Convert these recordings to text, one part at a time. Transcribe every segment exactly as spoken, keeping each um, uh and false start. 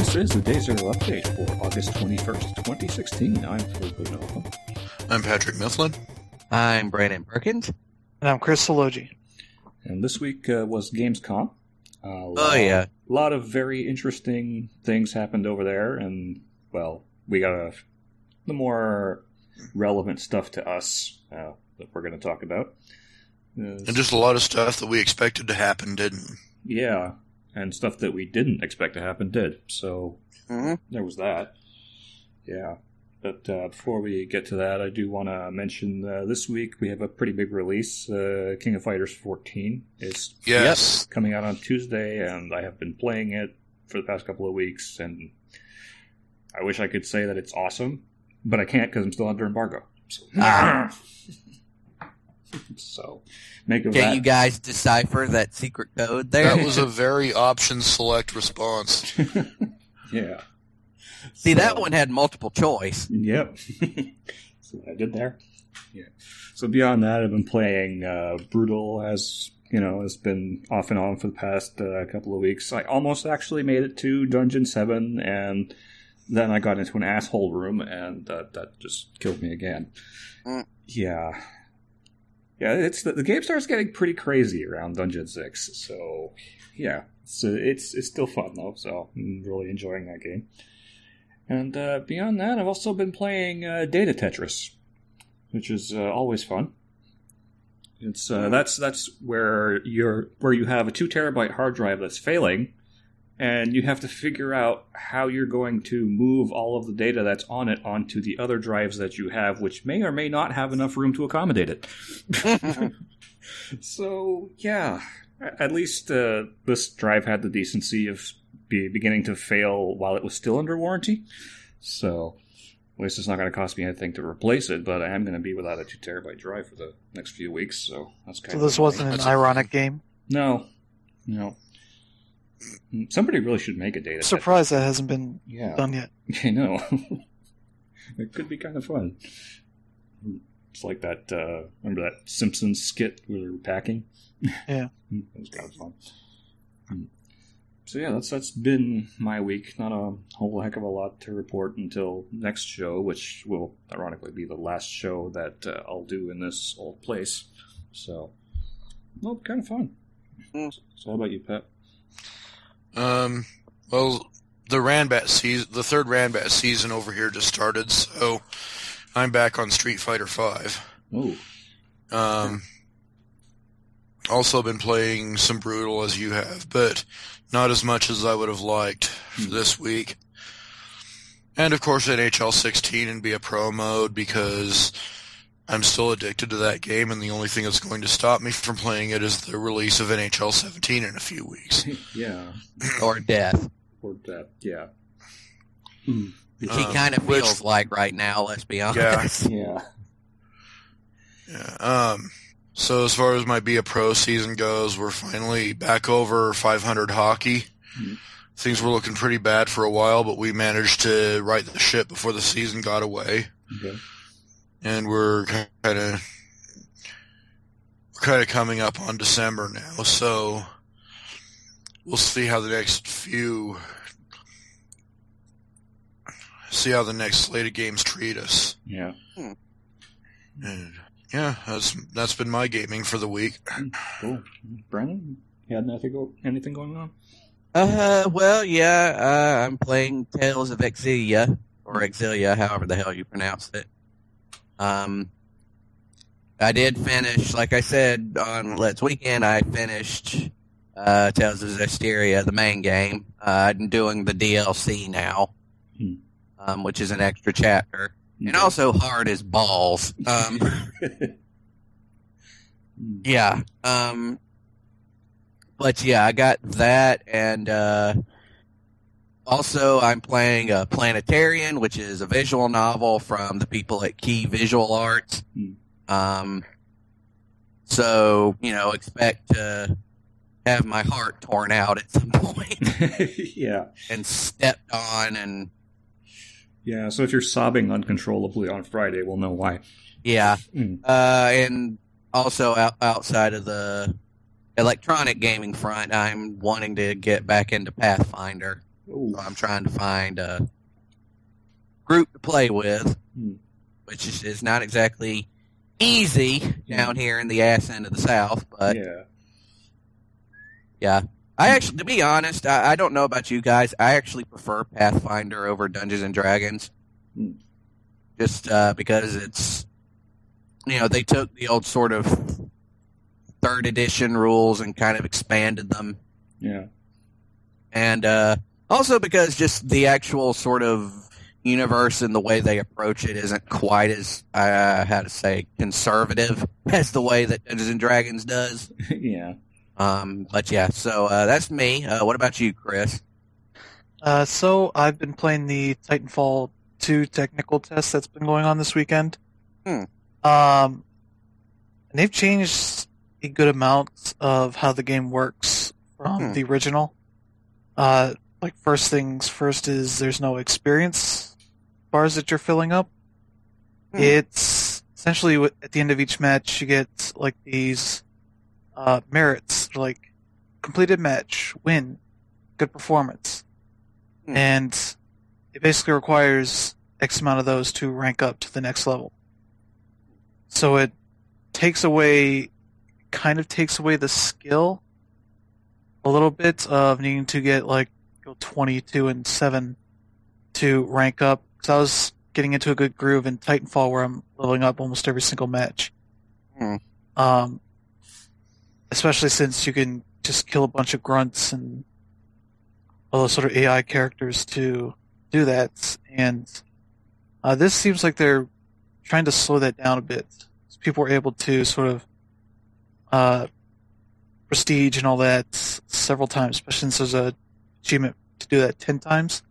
This is the Day Zero update for August twenty-first, twenty sixteen. I'm Phil Bonello. I'm Patrick Mifflin. I'm Brandon Perkins. And I'm Chris Sologi. And this week uh, was Gamescom. Uh, oh, yeah. A lot of very interesting things happened over there, and, well, we got a, the more relevant stuff to us uh, that we're going to talk about. Uh, and just a lot of stuff that we expected to happen didn't. Yeah, and stuff that we didn't expect to happen did. So Mm-hmm. there was that. Yeah. But uh, before we get to that, I do want to mention uh, this week we have a pretty big release. Uh, King of Fighters fourteen is Yes. coming out on Tuesday, and I have been playing it for the past couple of weeks, and I wish I could say that it's awesome, but I can't because I'm still under embargo. So, Ah. so make of Can that. you guys decipher that secret code there? That was a very option select response. Yeah. See, So- that one had multiple choice. Yep. That's what I did there. Yeah. So beyond that, I've been playing uh, Brutal, as you know, has been off and on for the past uh, couple of weeks. I almost actually made it to Dungeon seven, and then I got into an asshole room, and uh, that just killed me again. Mm. Yeah. Yeah, it's the, the game starts getting pretty crazy around Dungeon six, so yeah. So it's it's still fun, though, so I'm really enjoying that game. And uh, beyond that, I've also been playing uh, Data Tetris, which is uh, always fun. It's uh, that's that's where you're where you have a two terabyte hard drive that's failing, and you have to figure out how you're going to move all of the data that's on it onto the other drives that you have, which may or may not have enough room to accommodate it. So yeah, at least uh, this drive had the decency of be beginning to fail while it was still under warranty. So at least it's not going to cost me anything to replace it, but I am going to be without a two terabyte drive for the next few weeks, so that's kind So of this wasn't an ironic game? No. No. Somebody really should make a data. Surprised that hasn't been Yeah. done yet. I know. It could be kind of fun. It's like that, uh, remember that Simpsons skit where they were packing? Yeah. It was kind of fun. So yeah, that's that's been my week. Not a whole heck of a lot to report until next show, which will ironically be the last show that uh, I'll do in this old place. So, well, kind of fun. Mm. So how about you, Pat? Um, well, the Ranbat season, the third Ranbat season over here just started, so I'm back on Street Fighter five. Oh. Um, also been playing some Brutal as you have, but not as much as I would have liked for Hmm. this week. And of course N H L sixteen and be a pro mode because I'm still addicted to that game, and the only thing that's going to stop me from playing it is the release of N H L seventeen in a few weeks. Yeah. Or death. Or that, yeah. Hmm. Which Uh, he kind of which- feels like right now, let's be honest. Yeah. Yeah. Um, so as far as my Be a Pro season goes, we're finally back over five hundred hockey. Mhm. Things were looking pretty bad for a while, but we managed to right the ship before the season got away. Okay. And we're kind of kind of coming up on December now, so we'll see how the next few see how the next slate of games treat us. Yeah. And yeah, that's that's been my gaming for the week. Cool. Brandon, you had anything, go, anything going on? Uh, well, yeah, uh, I'm playing Tales of Exilia, or Exilia, however the hell you pronounce it. Um, I did finish, like I said, on Let's Weekend, I finished uh, Tales of Zestiria, the main game. Uh, I'm doing the D L C now, Hmm. um, which is an extra chapter. And Okay. also hard as balls. Um, Hmm. yeah. Um, but yeah, I got that, and uh, also I'm playing uh, Planetarian, which is a visual novel from the people at Key Visual Arts. Hmm. Um, so, you know, expect to have my heart torn out at some point Yeah. and stepped on, and Yeah, so if you're sobbing uncontrollably on Friday, we'll know why. yeah. Mm. Uh, and also out, outside of the electronic gaming front, I'm wanting to get back into Pathfinder. Ooh. So I'm trying to find a group to play with, Hmm. which is, is not exactly easy down here in the ass end of the South. But Yeah. yeah, I actually, to be honest, I, I don't know about you guys. I actually prefer Pathfinder over Dungeons and Dragons, Hmm. just uh, because it's, you know, they took the old sort of third edition rules and kind of expanded them. Yeah. And uh, also because just the actual sort of universe and the way they approach it isn't quite as, uh, how to say, conservative as the way that Dungeons and Dragons does. Yeah. Um, but yeah, so uh, that's me. Uh, what about you, Chris? Uh, so I've been playing the Titanfall two technical test that's been going on this weekend. Hmm. Um, and they've changed a good amount of how the game works from Hmm. the original. Uh, like first things first is there's no experience bars that you're filling up. Hmm. It's essentially wi- at the end of each match you get like these uh, merits, like completed match, win, good performance, Hmm. and it basically requires X amount of those to rank up to the next level. So it takes away, kind of takes away the skill a little bit of needing to get like go twenty-two and seven to rank up. Because I was getting into a good groove in Titanfall where I'm leveling up almost every single match. Hmm. Um, especially since you can just kill a bunch of grunts and all those sort of A I characters to do that. And uh, this seems like they're trying to slow that down a bit. So people were able to sort of uh, prestige and all that s- several times, especially since there's a achievement to do that ten times.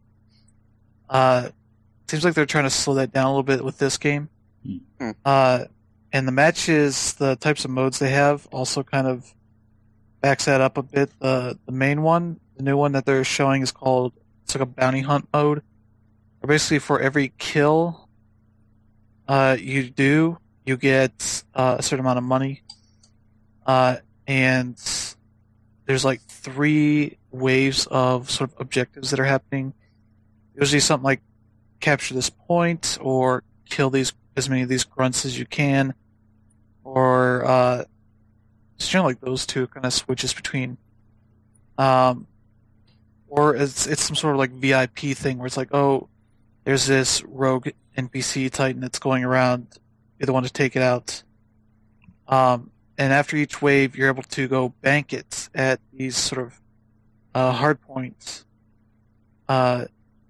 Uh, seems like they're trying to slow that down a little bit with this game. Hmm. Uh, and the matches, the types of modes they have, also kind of backs that up a bit. The the main one, the new one that they're showing, is called, it's like a bounty hunt mode. Where basically for every kill uh, you do, you get uh, a certain amount of money. Uh, and there's like three waves of sort of objectives that are happening. Usually something like capture this point, or kill these as many of these grunts as you can, or uh, it's generally like those two kind of switches between. Um, or it's it's some sort of like V I P thing where it's like, oh, there's this rogue N P C Titan that's going around. You're the one to take it out. Um, and after each wave, you're able to go bank it at these sort of uh, hard points, uh,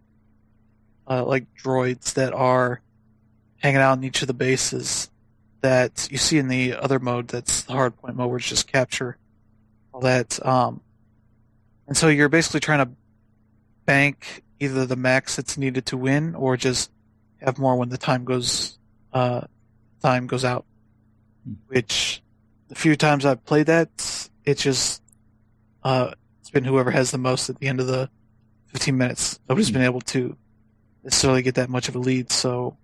uh, like droids that are hanging out in each of the bases that you see in the other mode. That's the hard point mode, where it's just capture all that. Um, and so you're basically trying to bank either the max that's needed to win, or just have more when the time goes uh, time goes out. Which, the few times I've played that, it's just uh, it's been whoever has the most at the end of the fifteen minutes. Nobody's been able to necessarily get that much of a lead. So,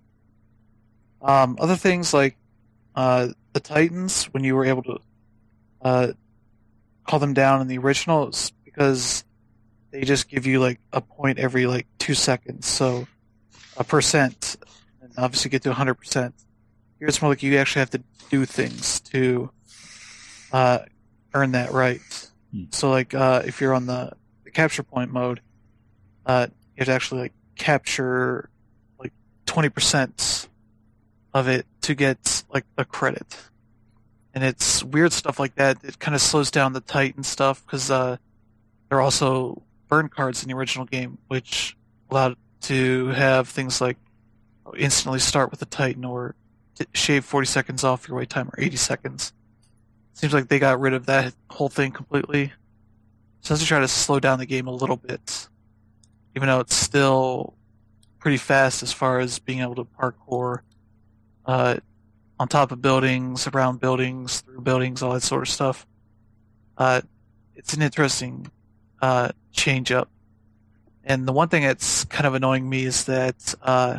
um, other things like uh, the Titans, when you were able to uh, call them down in the original, it's because they just give you like a point every like two seconds, so a percent, and obviously get to one hundred percent. Here it's more like you actually have to do things to uh, earn that right. Hmm. So like uh, if you're on the, the capture point mode, uh, you have to actually like capture like twenty percent of it to get like a credit. And it's weird stuff like that. It kind of slows down the Titan stuff because uh, there are also burn cards in the original game, which allowed to have things like instantly start with the Titan, or t- shave forty seconds off your wait time, or eighty seconds. Seems like they got rid of that whole thing completely. So to try to slow down the game a little bit, even though it's still pretty fast as far as being able to parkour uh, on top of buildings, around buildings, through buildings, all that sort of stuff. Uh, it's an interesting uh, change up. And the one thing that's kind of annoying me is that uh,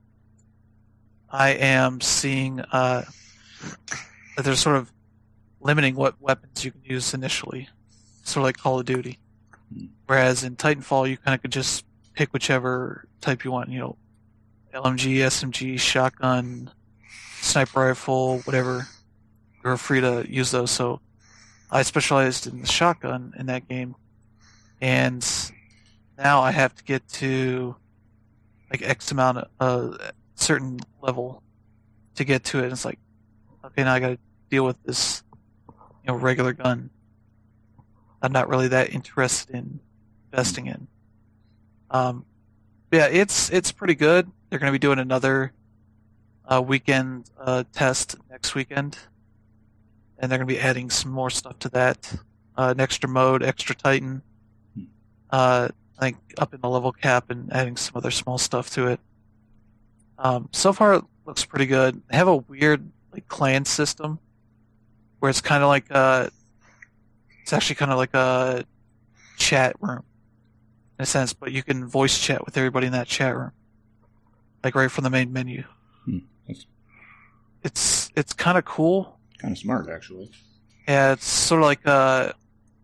I am seeing uh, that they're sort of limiting what weapons you can use initially, sort of like Call of Duty. Hmm. Whereas in Titanfall, you kind of could just pick whichever type you want. You know, L M G, S M G, shotgun, sniper rifle, whatever. You're free to use those. So I specialized in the shotgun in that game, and now I have to get to like X amount of uh, certain level to get to it. And it's like, okay, now I got to deal with this, you know, regular gun. I'm not really that interested in investing in. Um, yeah, it's it's pretty good. They're going to be doing another uh, weekend uh, test next weekend, and they're going to be adding some more stuff to that. Uh, an extra mode, extra Titan. Uh, I think up in the level cap and adding some other small stuff to it. Um, so far, it looks pretty good. They have a weird like clan system where it's kind of like a, it's actually kind of like a chat room in a sense, but you can voice chat with everybody in that chat room, like right from the main menu. Hmm. That's It's it's kind of cool. kind of smart, actually. Yeah, it's sort of like a,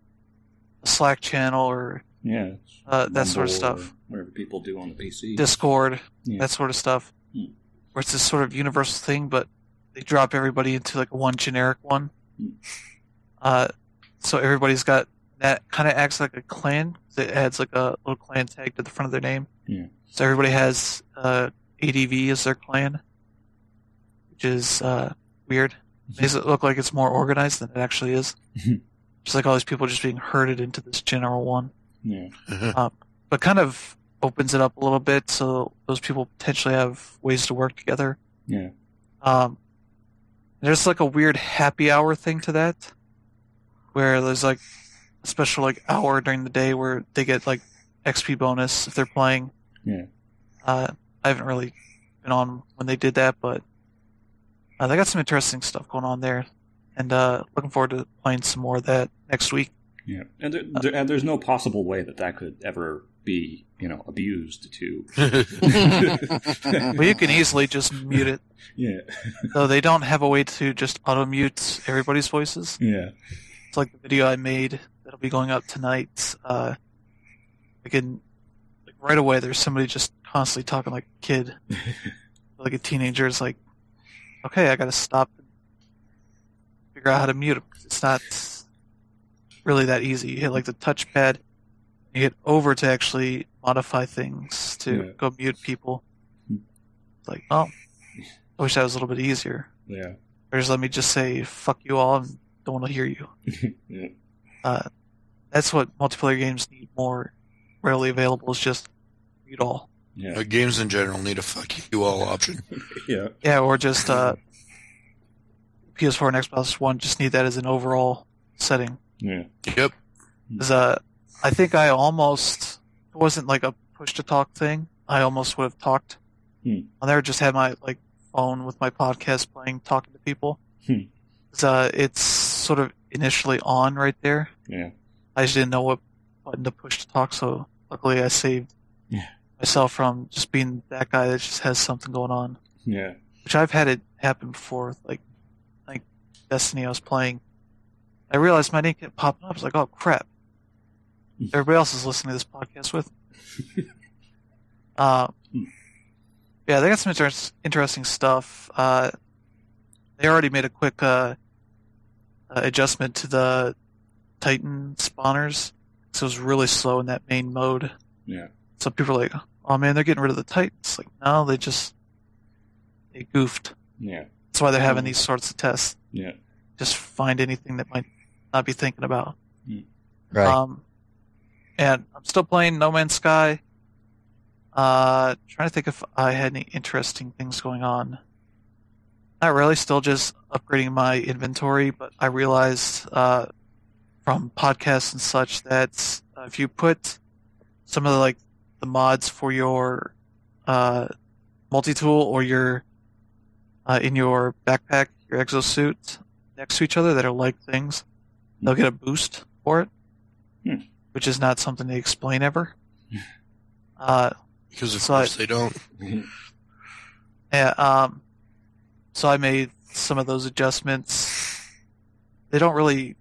a Slack channel or Yeah. uh, that sort of Rumble stuff. or Whatever people do on the P C. Discord, Yeah. that sort of stuff. Hmm. Where it's this sort of universal thing, but they drop everybody into like one generic one. Hmm. Uh, so everybody's got that kind of acts like a clan. It adds like a little clan tag to the front of their name. Yeah. So everybody has uh, A D V as their clan, which is uh, weird. It makes it look like it's more organized than it actually is. Just like all these people just being herded into this general one. Yeah. Um, but kind of opens it up a little bit so those people potentially have ways to work together. Yeah. Um, there's like a weird happy hour thing to that, where there's like a special like hour during the day where they get like X P bonus if they're playing. Yeah. Uh, I haven't really been on when they did that, but uh, they got some interesting stuff going on there, and uh, looking forward to playing some more of that next week. Yeah. And, there, there, and there's no possible way that that could ever be, you know, abused to. Well, you can easily just mute it. Yeah. Though they don't have a way to just auto mute everybody's voices. Yeah. It's like the video I made that'll be going up tonight. Uh, I can, like right away, there's somebody just constantly talking like a kid, like a teenager. It's like, okay, I gotta stop and figure out how to mute them. It's not really that easy. You hit like the touchpad, you hit over to actually modify things to Yeah. go mute people. Hmm. It's like, oh, I wish that was a little bit easier. Yeah. Or just let me just say fuck you all and don't want to hear you. Yeah. Uh, that's what multiplayer games need more readily available is just mute all. Yeah. Uh, games in general need a fuck you all option. Yeah. Yeah, or just uh, P S four and Xbox One just need that as an overall setting. Yeah. Yep. 'Cause, uh, I think I almost, it wasn't like a push to talk thing. I almost would have talked. Hmm. On there, just had my like phone with my podcast playing, talking to people. Hmm. 'Cause, uh, it's sort of initially on right there. Yeah. I just didn't know what button to push to talk, so luckily I saved Yeah. myself from just being that guy that just has something going on. Yeah. Which I've had it happen before, like like Destiny I was playing. I realized my name kept popping up. I was like, oh crap. Everybody else is listening to this podcast with. uh, yeah, they got some inter- interesting stuff. Uh, they already made a quick uh, uh, adjustment to the Titan spawners. So it was really slow in that main mode. Yeah. So people are like, oh man, they're getting rid of the Titans. Like, no, they just, they goofed. Yeah. That's why they're having Mhm. these sorts of tests. Yeah. Just find anything that might not be thinking about. Right. Um, and I'm still playing No Man's Sky. Uh, trying to think if I had any interesting things going on. Not really. Still just upgrading my inventory, but I realized uh, from podcasts and such that uh, if you put some of the like the mods for your uh, multi-tool or your uh, in your backpack, your exosuit next to each other that are like things, they'll get a boost for it, Hmm. which is not something they explain ever. Uh, Because of So I- course they don't. yeah, um, so I made some of those adjustments. They don't really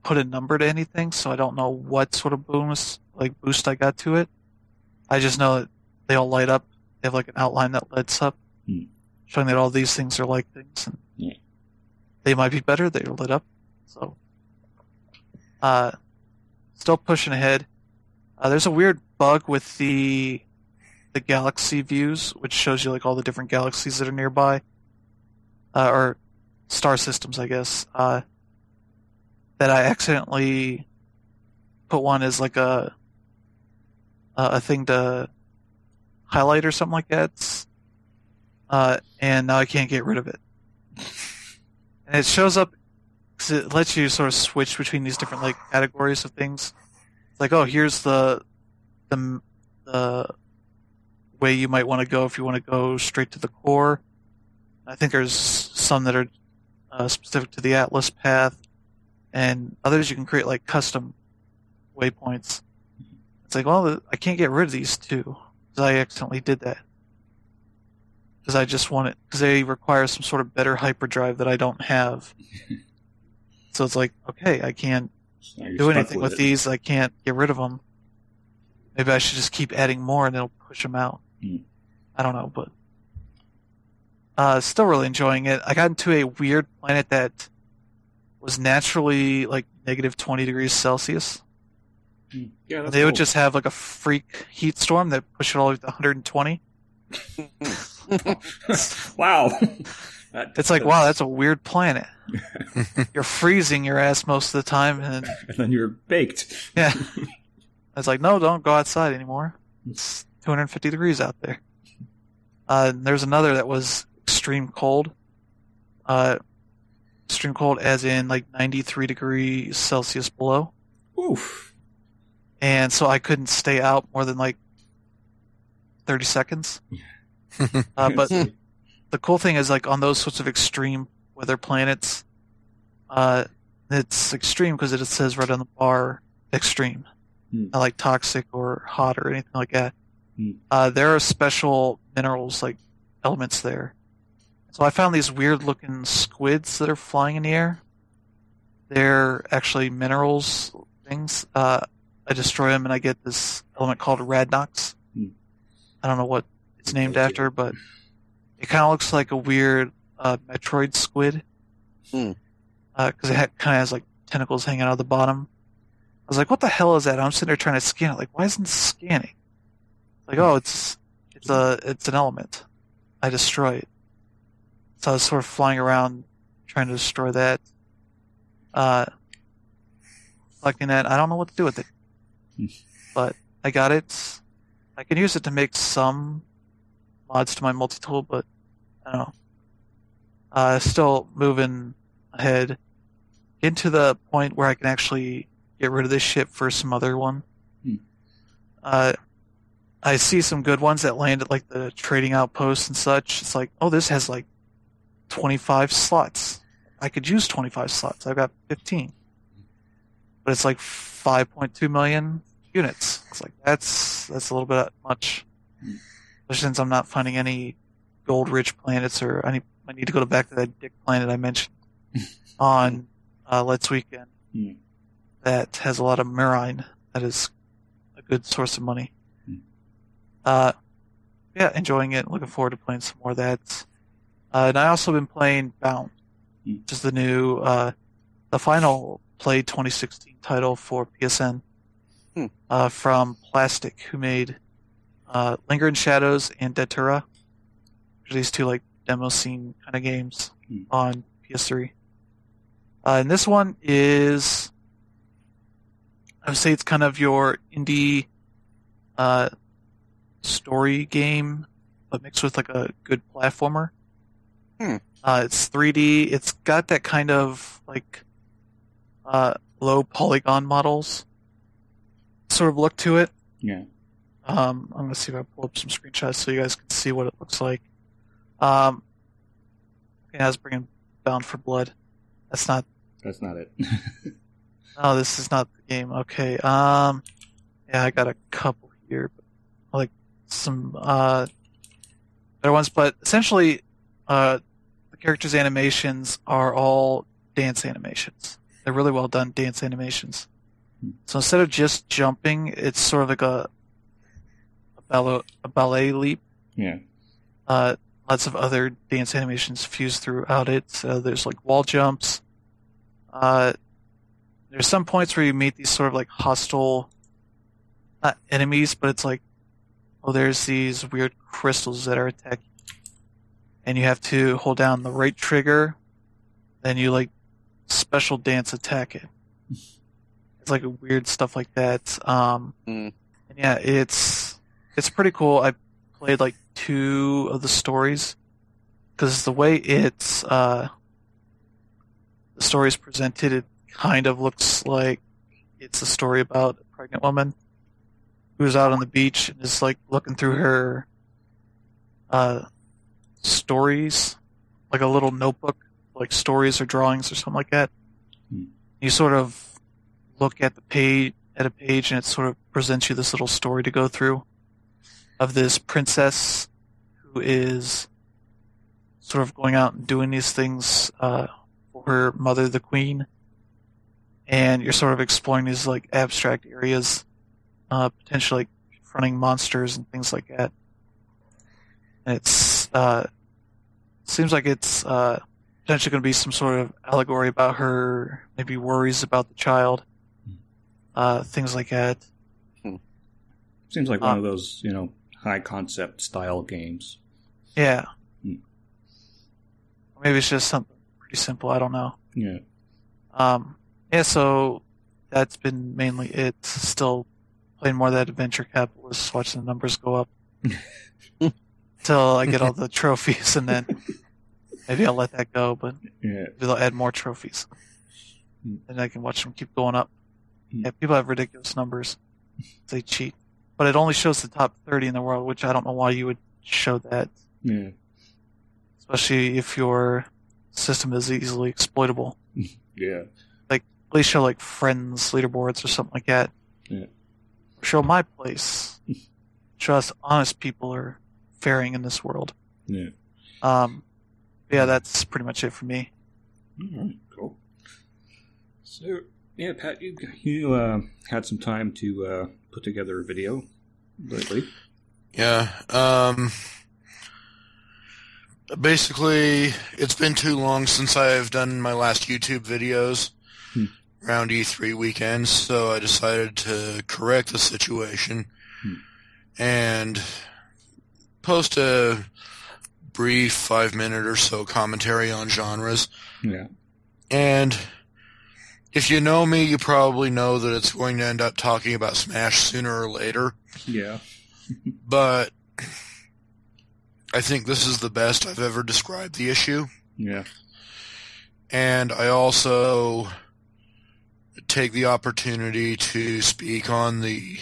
put a number to anything, so I don't know what sort of boost like boost I got to it. I just know that they all light up. They have like an outline that lights up, hmm. showing that all these things are like things, and yeah. they might be better. They're lit up, so uh, still pushing ahead. Uh, there's a weird bug with the the galaxy views, which shows you like all the different galaxies that are nearby, uh, or star systems, I guess. Uh, that I accidentally put one as like a a thing to highlight or something like that, uh, and now I can't get rid of it. And it shows up because it lets you sort of switch between these different like categories of things. It's like, oh, here's the the the way you might want to go if you want to go straight to the core. I think there's some that are uh, specific to the Atlas path, and others you can create like custom waypoints. It's like, well, I can't get rid of these two because I accidentally did that. Because I just want it, because they require some sort of better hyperdrive that I don't have. So it's like, okay, I can't So now you're do stuck anything with it. these. I can't get rid of them. Maybe I should just keep adding more and it'll push them out. Hmm. I don't know, but uh, still really enjoying it. I got into a weird planet that was naturally like negative twenty degrees Celsius. Hmm. Yeah, that's They would cool. just have like a freak heat storm that pushed it all the way to one hundred twenty. wow. That- It's like, wow, that's a weird planet. You're freezing your ass most of the time, and And then you're baked. yeah, it's like, no, don't go outside anymore. It's two hundred fifty degrees out there. Uh, and there's another that was extreme cold. Uh, extreme cold, as in like ninety-three degrees Celsius below. Oof. And so I couldn't stay out more than like thirty seconds. Uh, but the cool thing is, like, on those sorts of extreme weather planets, uh, it's extreme because it says right on the bar, extreme. Hmm. Not like toxic or hot or anything like that. Hmm. Uh, there are special minerals, like elements there. So I found these weird looking squids that are flying in the air. They're actually minerals things. Uh, I destroy them and I get this element called Radnox. Hmm. I don't know what it's named after, but it kind of looks like a weird uh, Metroid squid. Hmm. Because it ha- kind of has like tentacles hanging out of the bottom. I was like, what the hell is that? I'm sitting there trying to scan it. Like, why isn't it scanning? Like, oh, it's it's a it's an element. I destroy it. So I was sort of flying around trying to destroy that. Uh, collecting that. I don't know what to do with it. Hmm. But I got it. I can use it to make some mods to my multi-tool, but I don't know. Uh, still moving ahead into the point where I can actually get rid of this ship for some other one. Hmm. Uh, I see some good ones that land at like the trading outposts and such. It's like, oh, this has like twenty-five slots. I could use twenty-five slots. I've got fifteen. But it's like five point two million units. It's like, that's that's a little bit much. Especially since I'm not finding any gold-rich planets, or I need, I need to go back to that dick planet I mentioned on uh, Let's Weekend. Hmm. That has a lot of marine. That is a good source of money. Hmm. Uh, yeah, enjoying it. Looking forward to playing some more of that. Uh, and I also been playing Bound, Hmm. which is the new, uh, the final Play twenty sixteen title for P S N. Hmm. Uh, from Plastic, who made uh, Linger in Shadows and Datura. These two like demo scene kind of games Hmm. on P S three. Uh, and this one is, I would say it's kind of your indie uh, story game, but mixed with like a good platformer. Hmm. Uh, it's three D. It's got that kind of like uh, low polygon models sort of look to it. Yeah. Um, I'm going to see if I pull up some screenshots so you guys can see what it looks like. Um, okay, I was bringing Bound for Blood. That's not. That's not it. Oh, this is not the game. Okay. Um, yeah, I got a couple here, like some uh better ones, but essentially, uh, the characters' animations are all dance animations. They're really well done dance animations. So instead of just jumping, it's sort of like a a ballet, a ballet leap. Yeah. Uh, lots of other dance animations fused throughout it. So there's like wall jumps. Uh, there's some points where you meet these sort of like hostile, not enemies, but it's like, oh, there's these weird crystals that are attacking. And you have to hold down the right trigger, then you like special dance attack it. It's like weird stuff like that. Um, Mm. and yeah, it's it's pretty cool. I played like two of the stories because the way it's uh, the story is presented, it kind of looks like it's a story about a pregnant woman who's out on the beach and is like looking through her uh, stories, like a little notebook, like stories or drawings or something like that. Hmm. You sort of look at the page at a page and it sort of presents you this little story to go through of this princess who is sort of going out and doing these things uh, for her mother, the queen, and you're sort of exploring these like abstract areas, uh, potentially like, confronting monsters and things like that. And it's uh, seems like it's uh, potentially going to be some sort of allegory about her maybe worries about the child. Uh, things like that. Seems like one Uh, of those, you know, high concept style games. Yeah. Hmm. Or maybe it's just something pretty simple. I don't know. Yeah. Um, yeah, so that's been mainly it. Still playing more of that Adventure Capitalist, watching the numbers go up until I get all the trophies, and then maybe I'll let that go, but Yeah. maybe they'll add more trophies. Hmm. And I can watch them keep going up. Hmm. Yeah, people have ridiculous numbers. They cheat. But it only shows the top thirty in the world, which I don't know why you would show that, Yeah. especially if your system is easily exploitable. Yeah. At least show like friends leaderboards or something like that. Yeah. Or show my place. Show us honest people are faring in this world. Yeah. Um, yeah, that's pretty much it for me. All right. Cool. So, yeah, Pat, you you uh, had some time to uh, put together a video lately. Yeah. Um, basically, it's been too long since I've done my last YouTube videos Hmm. around E three weekends, so I decided to correct the situation Hmm. and post a brief five-minute or so commentary on genres. Yeah. And if you know me, you probably know that it's going to end up talking about Smash sooner or later. Yeah. But I think this is the best I've ever described the issue. Yeah. And I also take the opportunity to speak on the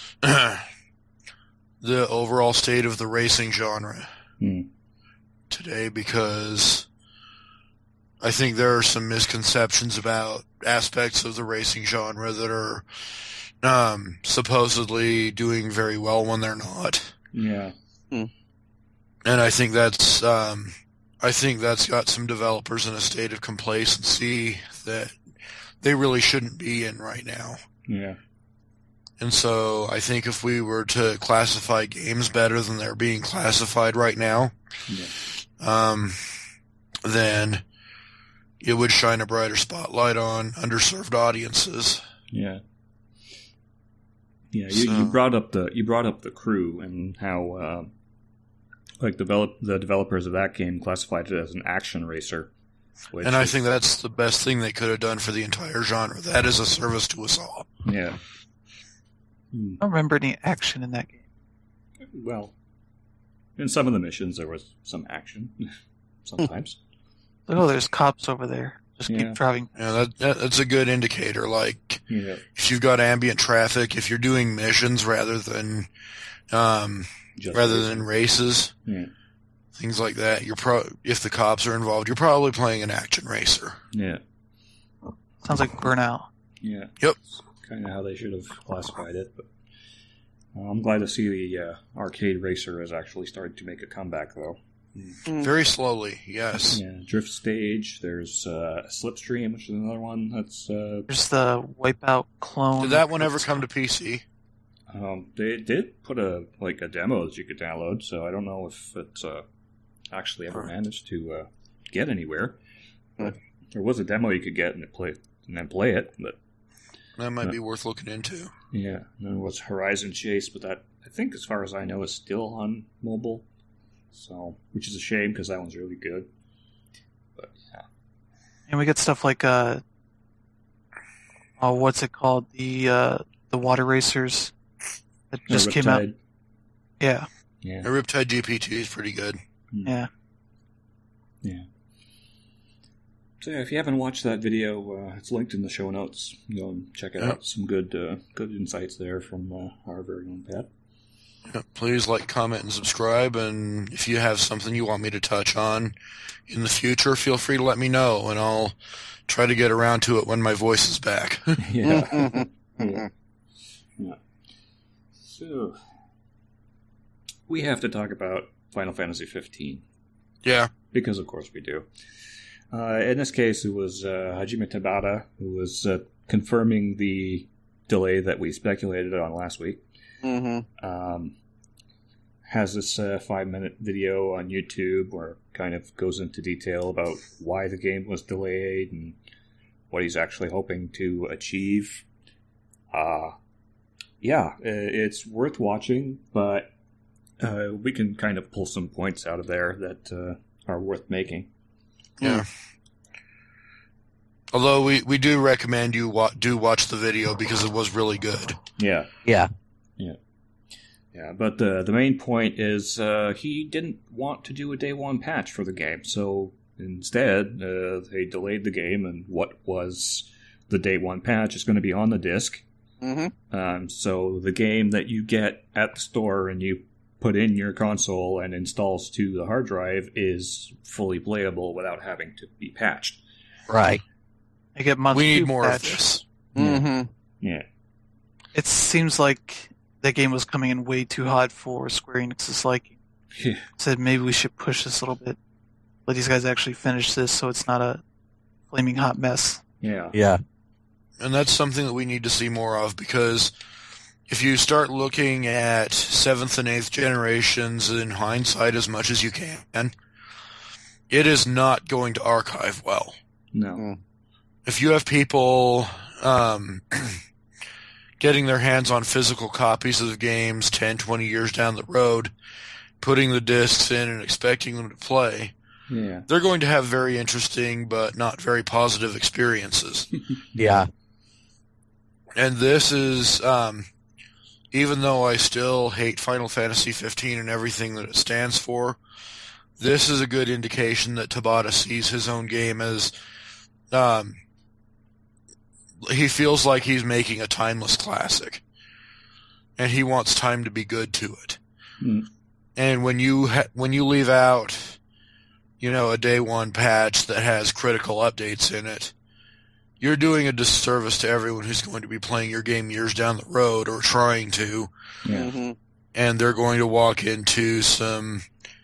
the overall state of the racing genre Hmm. today, because I think there are some misconceptions about aspects of the racing genre that are um, supposedly doing very well when they're not. Yeah. And I think that's um, I think that's got some developers in a state of complacency that they really shouldn't be in right now. Yeah. And so I think if we were to classify games better than they're being classified right now, Yeah. um, then it would shine a brighter spotlight on underserved audiences. Yeah. Yeah. You, So- you brought up the you brought up the crew and how uh, like develop the developers of that game classified it as an action racer. Which And I is- think that's the best thing they could have done for the entire genre. That is a service to us all. Yeah. Hmm. I don't remember any action in that game. Well, in some of the missions there was some action. Sometimes. Like, oh, there's cops over there. Just Yeah. keep driving. Yeah, that, that that's a good indicator. Like, Yeah. if you've got ambient traffic, if you're doing missions rather than um, Just rather racing. than races, Yeah. things like that, you're pro- if the cops are involved, you're probably playing an action racer. Yeah. Sounds like Burnout. Yeah. Yep. Kind of how they should have classified it, but uh, I'm glad to see the uh, arcade racer has actually started to make a comeback, though. Very slowly, yes. Yeah, Drift Stage. There's uh, Slipstream, which is another one that's. Uh, There's the Wipeout clone. Did that one ever come to P C? um, they did put a like a demo that you could download, so I don't know if it's uh, actually ever managed to uh, get anywhere. But there was a demo you could get and play and then play it, but. That might Uh, be worth looking into. Yeah, and then was Horizon Chase, but that I think, as far as I know, is still on mobile. So, which is a shame because that one's really good. But yeah, And we get stuff like uh, oh, what's it called? The uh, the water racers that Yeah, just came out. Riptide. Yeah, Yeah, The Riptide G P T is pretty good. yeah. yeah. So yeah, if you haven't watched that video, uh, it's linked in the show notes. Go and check it Yeah. out. Some good, uh, good insights there from uh, our very own Pat. Yeah, please like, comment, and subscribe. And if you have something you want me to touch on in the future, feel free to let me know, and I'll try to get around to it when my voice is back. Yeah. yeah. Yeah. So we have to talk about Final Fantasy fifteen. Yeah. Because, of course, we do. Uh, in this case, it was uh, Hajime Tabata who was uh, confirming the delay that we speculated on last week. Mm-hmm. Um, has this uh, five-minute video on YouTube where it kind of goes into detail about why the game was delayed and what he's actually hoping to achieve. Uh, yeah, it's worth watching, but uh, we can kind of pull some points out of there that uh, are worth making. Yeah. Although we, we do recommend you wa- do watch the video because it was really good. Yeah. Yeah. Yeah, but uh, the main point is uh, he didn't want to do a day one patch for the game, so instead uh, they delayed the game, and what was the day one patch is going to be on the disc. Mm-hmm. Um, so the game that you get at the store and you put in your console and installs to the hard drive is fully playable without having to be patched. Right. I get month We two need more patch. of this. Mm-hmm. Yeah. It seems like that game was coming in way too hot for Square Enix's liking. Yeah. Said maybe we should push this a little bit. Let these guys actually finish this so it's not a flaming hot mess. Yeah. Yeah. And that's something that we need to see more of, because if you start looking at seventh and eighth generations in hindsight as much as you can, it is not going to archive well. No. If you have people um, getting their hands on physical copies of the games ten, twenty years down the road, putting the discs in and expecting them to play, Yeah. they're going to have very interesting but not very positive experiences. Yeah. And this is, um, even though I still hate Final Fantasy fifteen and everything that it stands for, this is a good indication that Tabata sees his own game as, um, he feels like he's making a timeless classic. And he wants time to be good to it. Mm. And when you ha- when you leave out, you know, a day one patch that has critical updates in it, you're doing a disservice to everyone who's going to be playing your game years down the road or trying to, Yeah. Mm-hmm. and they're going to walk into some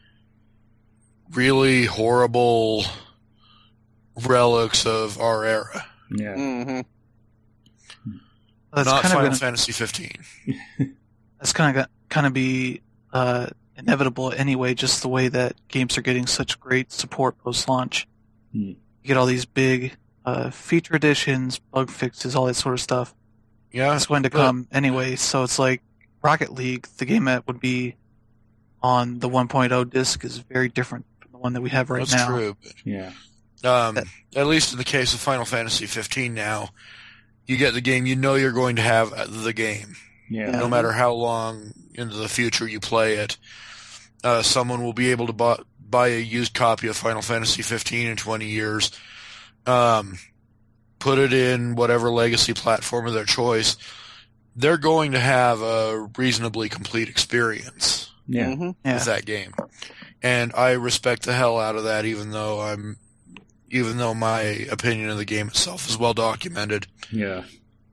really horrible relics of our era. Yeah. Mm-hmm. That's Not kind Final of gonna, Fantasy fifteen. that's kind of kind of be uh, inevitable anyway. Just the way that games are getting such great support post launch, Hmm. you get all these big uh, feature editions, bug fixes, all that sort of stuff. Yeah, It's going to but- come anyway. So it's like Rocket League, the game that would be on the one point oh disc, is very different from the one that we have right that's now. true. Yeah. Um, at least in the case of Final Fantasy fifteen now, you get the game, you know you're going to have the game. Yeah. No matter how long into the future you play it, uh, someone will be able to buy, buy a used copy of Final Fantasy fifteen in twenty years, um, put it in whatever legacy platform of their choice. They're going to have a reasonably complete experience Yeah. Mm-hmm. Yeah. with that game. And I respect the hell out of that, even though I'm, even though my opinion of the game itself is well documented. Yeah.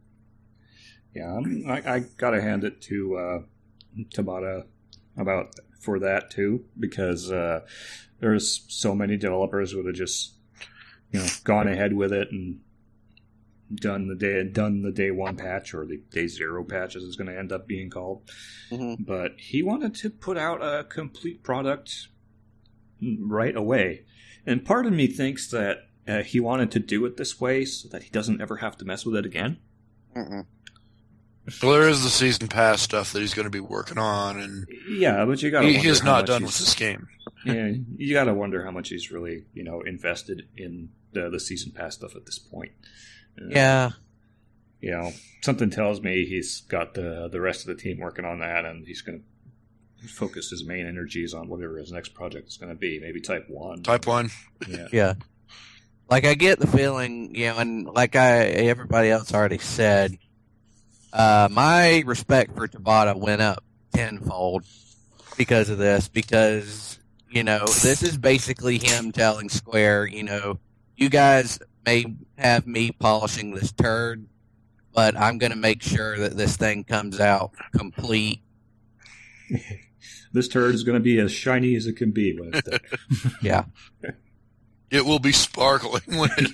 Yeah, I'm, I, I gotta hand it to uh, Tabata about for that too, because uh, there's so many developers who would have just, you know, gone ahead with it and done the day done the day one patch, or the day zero patch as it's going to end up being called. Mm-hmm. But he wanted to put out a complete product right away, and part of me thinks that uh, he wanted to do it this way so that he doesn't ever have to mess with it again. Mm-mm. Well, there is the season pass stuff that he's going to be working on, and Yeah, but you got to. he, he's not done with this game. Yeah, you got to wonder how much he's really, you know, invested in the the season pass stuff at this point. Uh, Yeah. You know, something tells me he's got the the rest of the team working on that, and he's going to focus his main energies on whatever his next project is going to be. Maybe Type One. Type one. Yeah. Yeah. Like, I get the feeling, you know, and like I everybody else already said, uh, my respect for Tabata went up tenfold because of this, because, you know, this is basically him telling Square, you know, you guys may have me polishing this turd, but I'm going to make sure that this thing comes out complete. This turd is going to be as shiny as it can be when it's done. Yeah. It will be sparkling when it.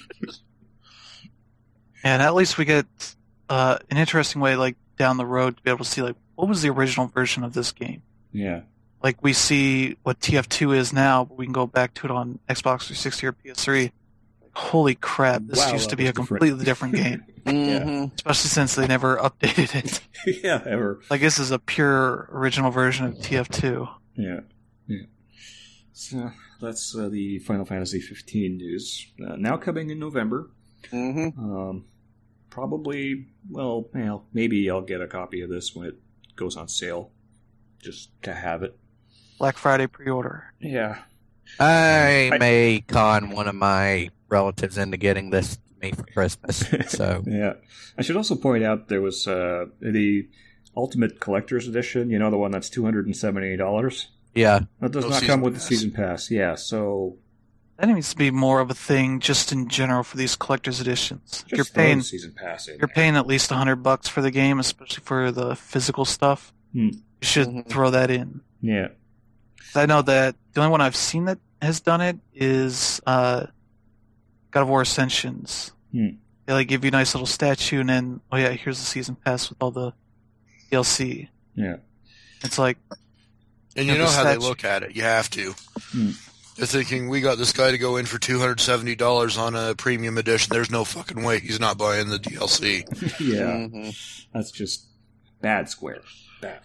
And at least we get uh, an interesting way, like, down the road to be able to see, like, what was the original version of this game? Yeah. Like, we see what T F two is now, but we can go back to it on Xbox three sixty or P S three. Holy crap, this Wow, used to that be a was different. completely different game. Mm-hmm. Especially since they never updated it. Yeah, ever. Like, this is a pure original version of T F two. Yeah. Yeah. So that's uh, the Final Fantasy fifteen news. Uh, now coming in November. Mm-hmm. Um, probably, well, well, maybe I'll get a copy of this when it goes on sale, just to have it. Black Friday pre-order. Yeah. I I- may con one of my relatives into getting this to me for Christmas. So Yeah. I should also point out there was uh, the Ultimate Collector's Edition, you know, the one that's two hundred seventy dollars. yeah, That does No not season come with pass. the Season Pass. Yeah, so That needs to be more of a thing just in general for these collector's editions. just You're throw paying the Season Pass in. you're paying at least a hundred bucks for the game, especially for the physical stuff. Hmm. You should Mhm. throw that in. Yeah. 'Cause I know that the only one I've seen that has done it is uh, God of War Ascensions. Hmm. They like give you a nice little statue, and then oh yeah, here's the season pass with all the D L C. Yeah. It's like And you Yeah, know the how they statue. look at it. You have to. Hmm. They're thinking, we got this guy to go in for two hundred seventy dollars on a premium edition. There's no fucking way he's not buying the D L C. Yeah. Mhm. That's just bad Square. Bad.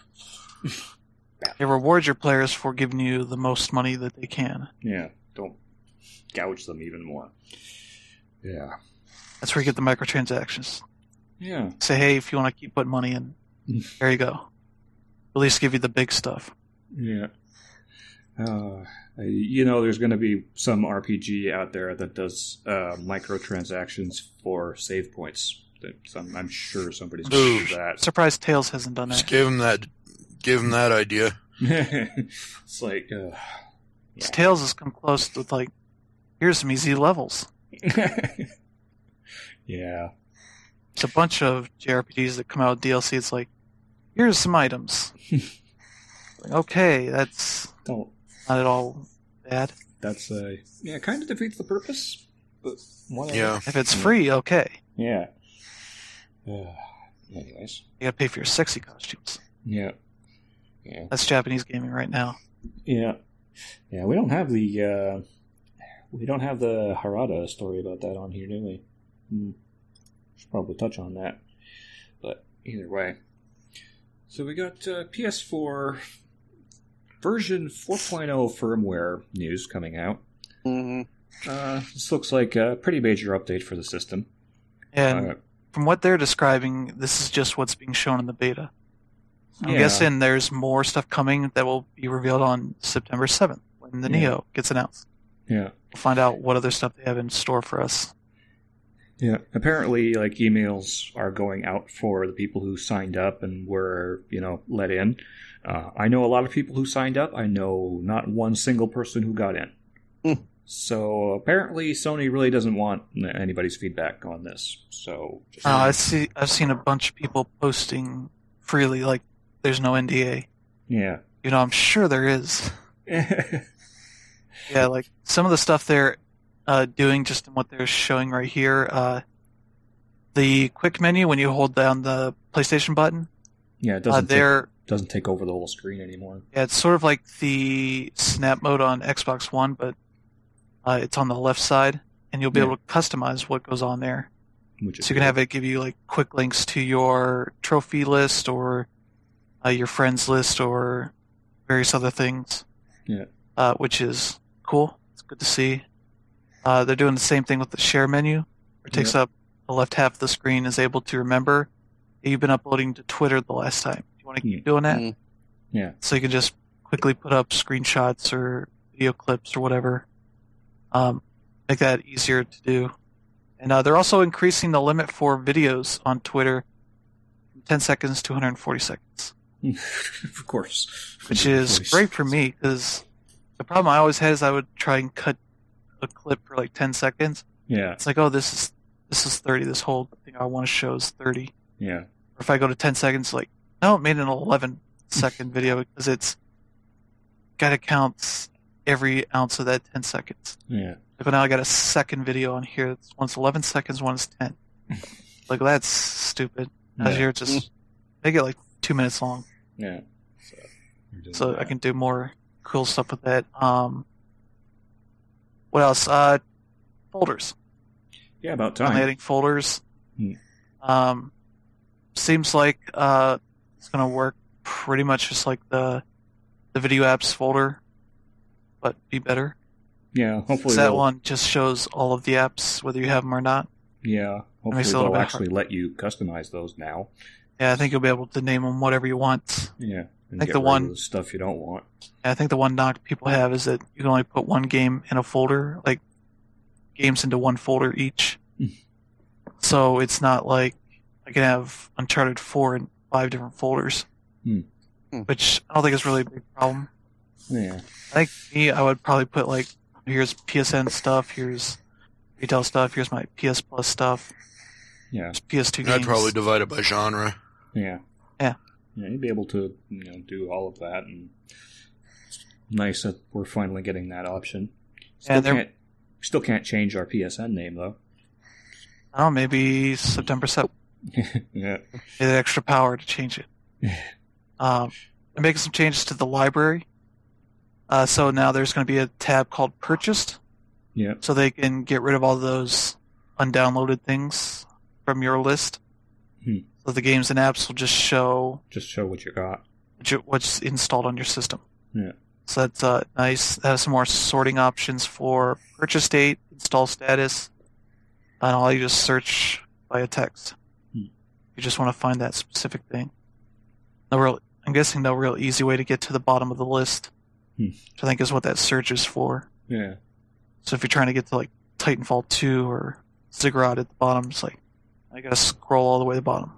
they reward your players for giving you the most money that they can. Yeah. Don't gouge them even more. Yeah. That's where you get the microtransactions. Yeah. Say, hey, if you want to keep putting money in, there you go. At least give you the big stuff. Yeah. Uh, you know, there's going to be some R P G out there that does uh, microtransactions for save points. That some, I'm sure somebody's going to do that. Surprised Tails hasn't done Just that. give him that, give him that idea. It's like, uh, Yeah. Tails has come close with like, here's some easy levels. yeah. It's a bunch of J R P Gs that come out with D L C. It's like, here's some items. Like, okay, that's Don't. not at all bad. That's uh, yeah, kind of defeats the purpose. But whatever. Yeah. If it's free, okay. Yeah. Uh, anyways. You gotta pay for your sexy costumes. Yeah. Yeah. That's Japanese gaming right now. Yeah. Yeah. We don't have the uh, we don't have the Harada story about that on here, do we? Hmm. Should probably touch on that. But either way. So we got uh, P S four version four point oh firmware news coming out. Mhm. Uh, this looks like a pretty major update for the system. And Uh, from what they're describing, this is just what's being shown in the beta. I'm Yeah. guessing there's more stuff coming that will be revealed on September seventh when the Yeah. Neo gets announced. yeah. We'll find out what other stuff they have in store for us. Yeah, apparently, like, emails are going out for the people who signed up and were, you know, let in. Uh, I know a lot of people who signed up. I know not one single person who got in. Hmm. So apparently, Sony really doesn't want anybody's feedback on this. So, just, Uh, I see. I've seen a bunch of people posting freely, like there's no N D A. yeah, You know, I'm sure there is. Yeah, like some of the stuff they're uh, doing, just in what they're showing right here. Uh, the quick menu, when you hold down the PlayStation button, yeah, it uh, doesn't there, take, doesn't take over the whole screen anymore. yeah, it's sort of like the snap mode on Xbox One, but uh, it's on the left side, and you'll be Yeah. able to customize what goes on there. Which is So you can have it give you like quick links to your trophy list or uh, your friends list or various other things. Yeah. Uh, which is cool. It's good to see. Uh, they're doing the same thing with the share menu. Where it takes Yeah. up the left half of the screen, is able to remember that you've been uploading to Twitter the last time. You want to keep Yeah. doing that? Mm. Yeah. So you can just quickly put up screenshots or video clips or whatever. Um, make that easier to do. And uh, they're also increasing the limit for videos on Twitter from ten seconds to one hundred forty seconds, Of course. which is Of course. great for me because the problem I always had is I would try and cut a clip for like ten seconds. Yeah. It's like, oh, this is this is thirty. This whole thing I want to show is thirty. Yeah. Or if I go to ten seconds, like, no, it made an eleven second video because it's got to count every ounce of that ten seconds. Yeah. But now I got a second video on here. It's one's eleven seconds, one's ten. Like, that's stupid. Out Yeah. here, just make it like two minutes long, Yeah. So, you're doing so that. I can do more cool stuff with that. Um, what else? Uh, folders. Yeah, about I'm time. adding folders. Hmm. Um, seems like uh, it's gonna work pretty much just like the the video apps folder, but be better. Yeah, hopefully that they'll- one just shows all of the apps, whether you have them or not. Yeah, hopefully makes it a little they'll bit actually let you customize those now. Yeah, I think you'll be able to name them whatever you want. Yeah, and think get the rid one- of the stuff you don't want. And I think the one knock people have is that you can only put one game in a folder, like games into one folder each. Hmm. So it's not like I can have Uncharted four in five different folders, Hmm. Hmm. which I don't think is really a big problem. Yeah, I think me, I would probably put like, here's P S N stuff, here's retail stuff, here's my P S Plus stuff, yeah, here's P S two I'd games. probably divide it by genre. yeah, Yeah. Yeah, you'd be able to, you know, do all of that, and it's nice that we're finally getting that option. Still And they're- can't, still can't change our P S N name though. I don't know, maybe September seventh. Yeah, They had extra power to change it. Um, they're making some changes to the library. Uh, so now there's going to be a tab called Purchased, yeah, so they can get rid of all those undownloaded things from your list. Hmm. So the games and apps will just show just show what you got. what you- what's installed on your system. Yeah. So that's uh, nice. It has some more sorting options for purchase date, install status, and all you just search by a text. Hmm. You just want to find that specific thing. No real, I'm guessing no real easy way to get to the bottom of the list, Hmm. which I think is what that search is for. Yeah, So if you're trying to get to like Titanfall two or Ziggurat at the bottom, it's like I gotta scroll all the way to the bottom.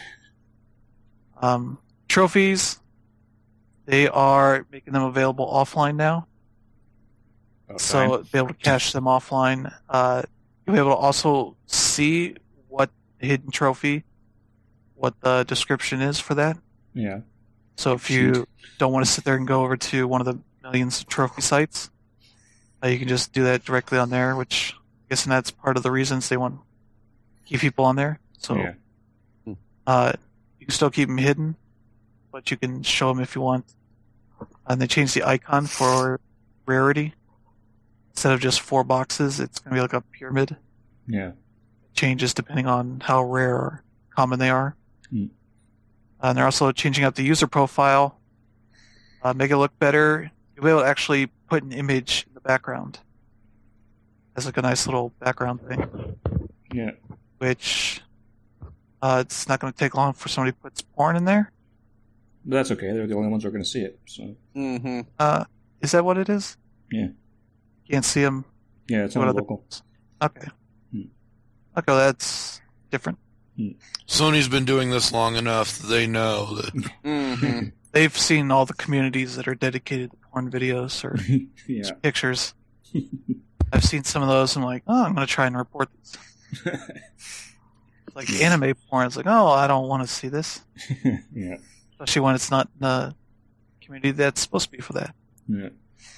um, trophies, they are making them available offline now. about So time. be able to cache them offline. Uh, you'll be able to also see what the hidden trophy, what the description is for that. Yeah, So if you don't want to sit there and go over to one of the millions of trophy sites, uh, you can just do that directly on there, which I guess that's part of the reasons they want to keep people on there. So yeah, uh, you can still keep them hidden, but you can show them if you want. And they changed the icon for rarity. Instead of just four boxes, it's going to be like a pyramid. yeah, It changes depending on how rare or common they are. Hmm. Uh, and they're also changing up the user profile, uh, make it look better. You'll be able to actually put an image in the background. As like a nice little background thing, yeah. which uh, it's not going to take long for somebody puts porn in there. But that's okay. They're the only ones who are going to see it. So Mm-hmm. Uh, is that what it is? Yeah. Can't see them. yeah, it's What on other- local. Okay. Hmm. Okay, that's different. Sony's been doing this long enough that they know that Mm-hmm. They've seen all the communities that are dedicated to porn videos or Yeah. pictures. I've seen some of those. And I'm like, oh, I'm going to try and report this. Like anime porn. It's like, oh, I don't want to see this, Yeah. especially when it's not in the community that's supposed to be for that. Yeah.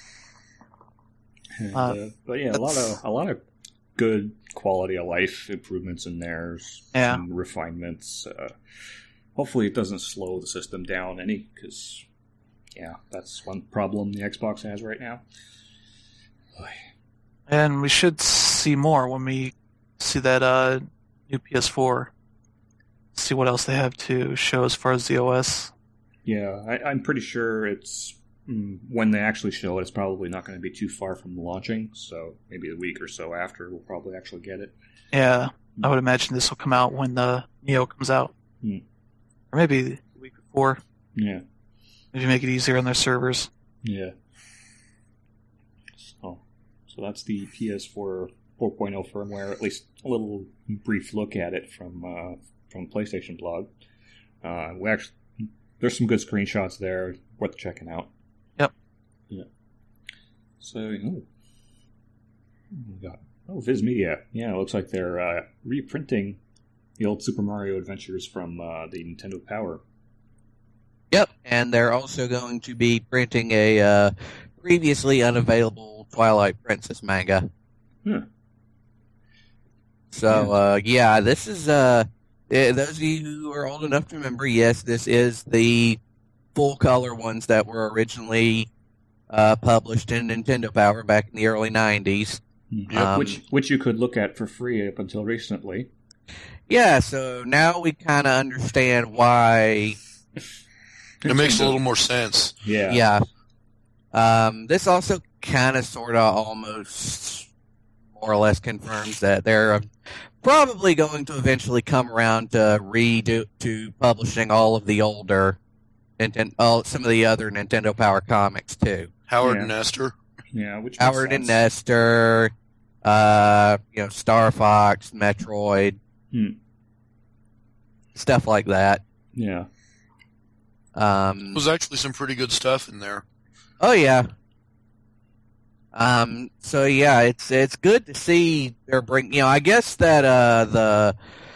And, Uh, uh, but yeah, a lot of a lot of good quality of life improvements in there. Yeah. Some refinements. Uh, hopefully, it doesn't slow the system down any, because yeah, that's one problem the Xbox has right now. Boy. And we should see more when we see that uh, new P S four. See what else they have to show as far as the O S. Yeah, I, I'm pretty sure it's mm, when they actually show it, it's probably not going to be too far from launching. So maybe a week or so after, we'll probably actually get it. Yeah, I would imagine this will come out when the Neo comes out, Hmm. or maybe the week before. Yeah, Maybe make it easier on their servers. yeah. So, so that's the P S four four point oh firmware. At least a little brief look at it from uh, from PlayStation blog. Uh, we actually there's some good screenshots there worth checking out. Yep. Yeah. So, oh, we got oh Viz Media. Yeah, it looks like they're uh, reprinting the old Super Mario adventures from uh, the Nintendo Power. Yep, and they're also going to be printing a uh, previously unavailable Twilight Princess manga. Hmm. So, uh, yeah, this is, uh, eh, those of you who are old enough to remember, yes, this is the full-color ones that were originally uh, published in Nintendo Power back in the early nineties. Yep, Um, which which you could look at for free up until recently. Yeah, so now we kind of understand why, It makes a little more sense. Yeah. yeah. Um, this also kind of, sort of, almost, more or less confirms that they're uh, probably going to eventually come around to redo to publishing all of the older Nintendo, all, some of the other Nintendo Power comics too. Howard Yeah. and Esther. Yeah, which makes Howard and sense. Nestor, uh, you know, Star Fox, Metroid, Hmm. stuff like that. Yeah. Um, There's actually some pretty good stuff in there. Oh yeah. Um. So yeah, it's it's good to see they're bring. You know, I guess that uh the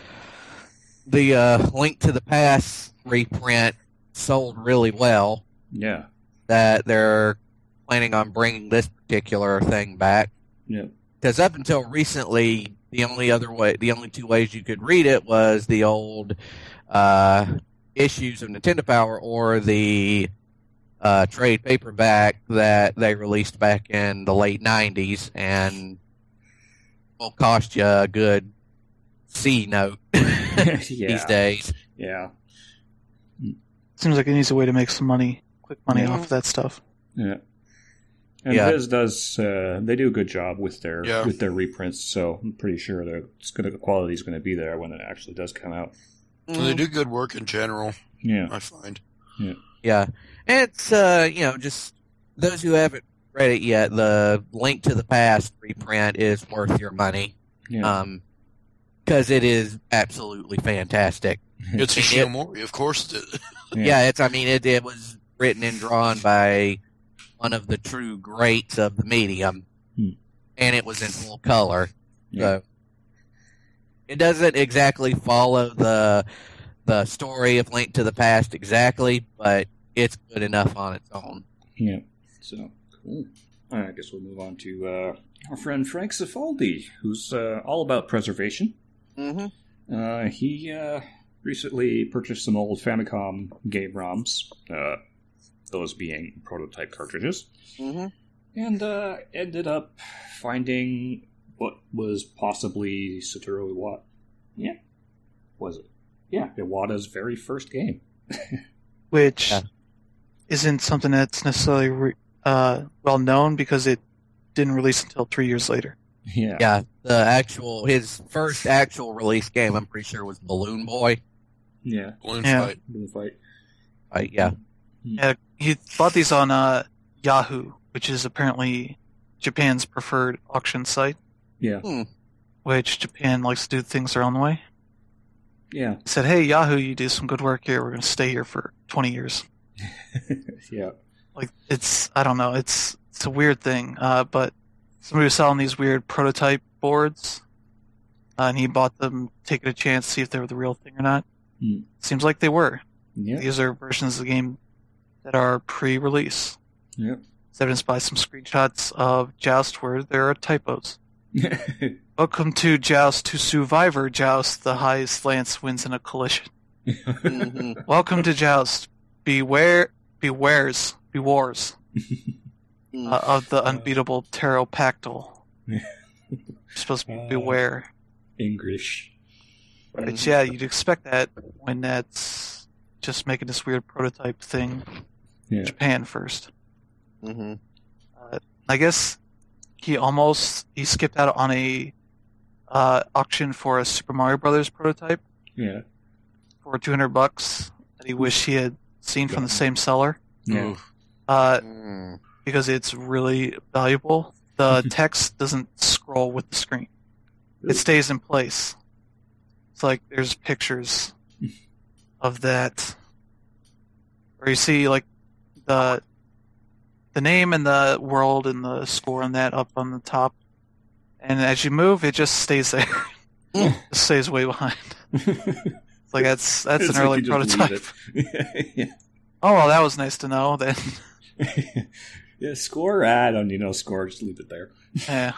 the uh, Link to the Past reprint sold really well. Yeah. That they're planning on bringing this particular thing back. Yeah. Because up until recently, the only other way, the only two ways you could read it was the old uh, issues of Nintendo Power or the uh, trade paperback that they released back in the late nineties, and will cost you a good C note yeah. these days. Yeah. Seems like it needs a way to make some money, quick money Yeah. off of that stuff. Yeah. And Yeah. Viz does uh, they do a good job with their Yeah. with their reprints, so I'm pretty sure that it's gonna, the quality is going to be there when it actually does come out. And they do good work in general, Yeah. I find. Yeah, it's uh, you know, just those who haven't read it yet. The Link to the Past reprint is worth your money, Yeah. um, because it is absolutely fantastic. It's It- Ishimori, of course it is. Yeah, it's. I mean, it it was written and drawn by one of the true greats of the medium, Hmm. and it was in full color. Yeah. So it doesn't exactly follow the the story of Link to the Past exactly, but it's good enough on its own. Yeah. So cool. All right, I guess we'll move on to uh, our friend Frank Cifaldi, who's uh, all about preservation. Mm-hmm. Uh, he uh, recently purchased some old Famicom game ROMs, uh, those being prototype cartridges, Mm-hmm. and uh, ended up finding what was possibly Satoru Iwata. Yeah, was it? Yeah, Iwata's very first game. Which Yeah. isn't something that's necessarily re- uh, well known because it didn't release until three years later. Yeah. Yeah, the actual his first actual release game, I'm pretty sure, was Balloon Boy. Yeah. Balloon Yeah. fight. Balloon fight. Right? Yeah. Yeah, he bought these on uh, Yahoo, which is apparently Japan's preferred auction site. Yeah. Which Japan likes to do things their own way. Yeah. He said, "Hey Yahoo, you do some good work here. We're going to stay here for twenty years." Yeah. Like it's, I don't know, it's it's a weird thing. Uh, but somebody was selling these weird prototype boards, uh, and he bought them, taking a chance to see if they were the real thing or not. Hmm. Seems like they were. Yeah. These are versions of the game that are pre-release. Yep. It's evidenced by some screenshots of Joust where there are typos. Welcome to Joust to Survivor Joust. The highest lance wins in a collision. Mm-hmm. Welcome to Joust. Beware, bewares, bewars uh, of the unbeatable pterodactyl. You're supposed to Uh, beware. English. But yeah, you'd expect that when that's just making this weird prototype thing in Yeah. Japan first. Mm-hmm. Uh, I guess he almost he skipped out on a uh, auction for a Super Mario Brothers prototype Yeah. for two hundred bucks that he wished he had seen from the same seller. Yeah. Oof. Uh, Mm. because it's really valuable. The text doesn't scroll with the screen. It stays in place. It's like there's pictures of that. Where you see like the the name and the world and the score on that up on the top. And as you move, it just stays there. It just stays way behind. It's like that's that's It's an like early you just prototype. leave it. yeah. Oh well, that was nice to know. Then yeah, score. I don't, you know, score. Just leave it there. yeah.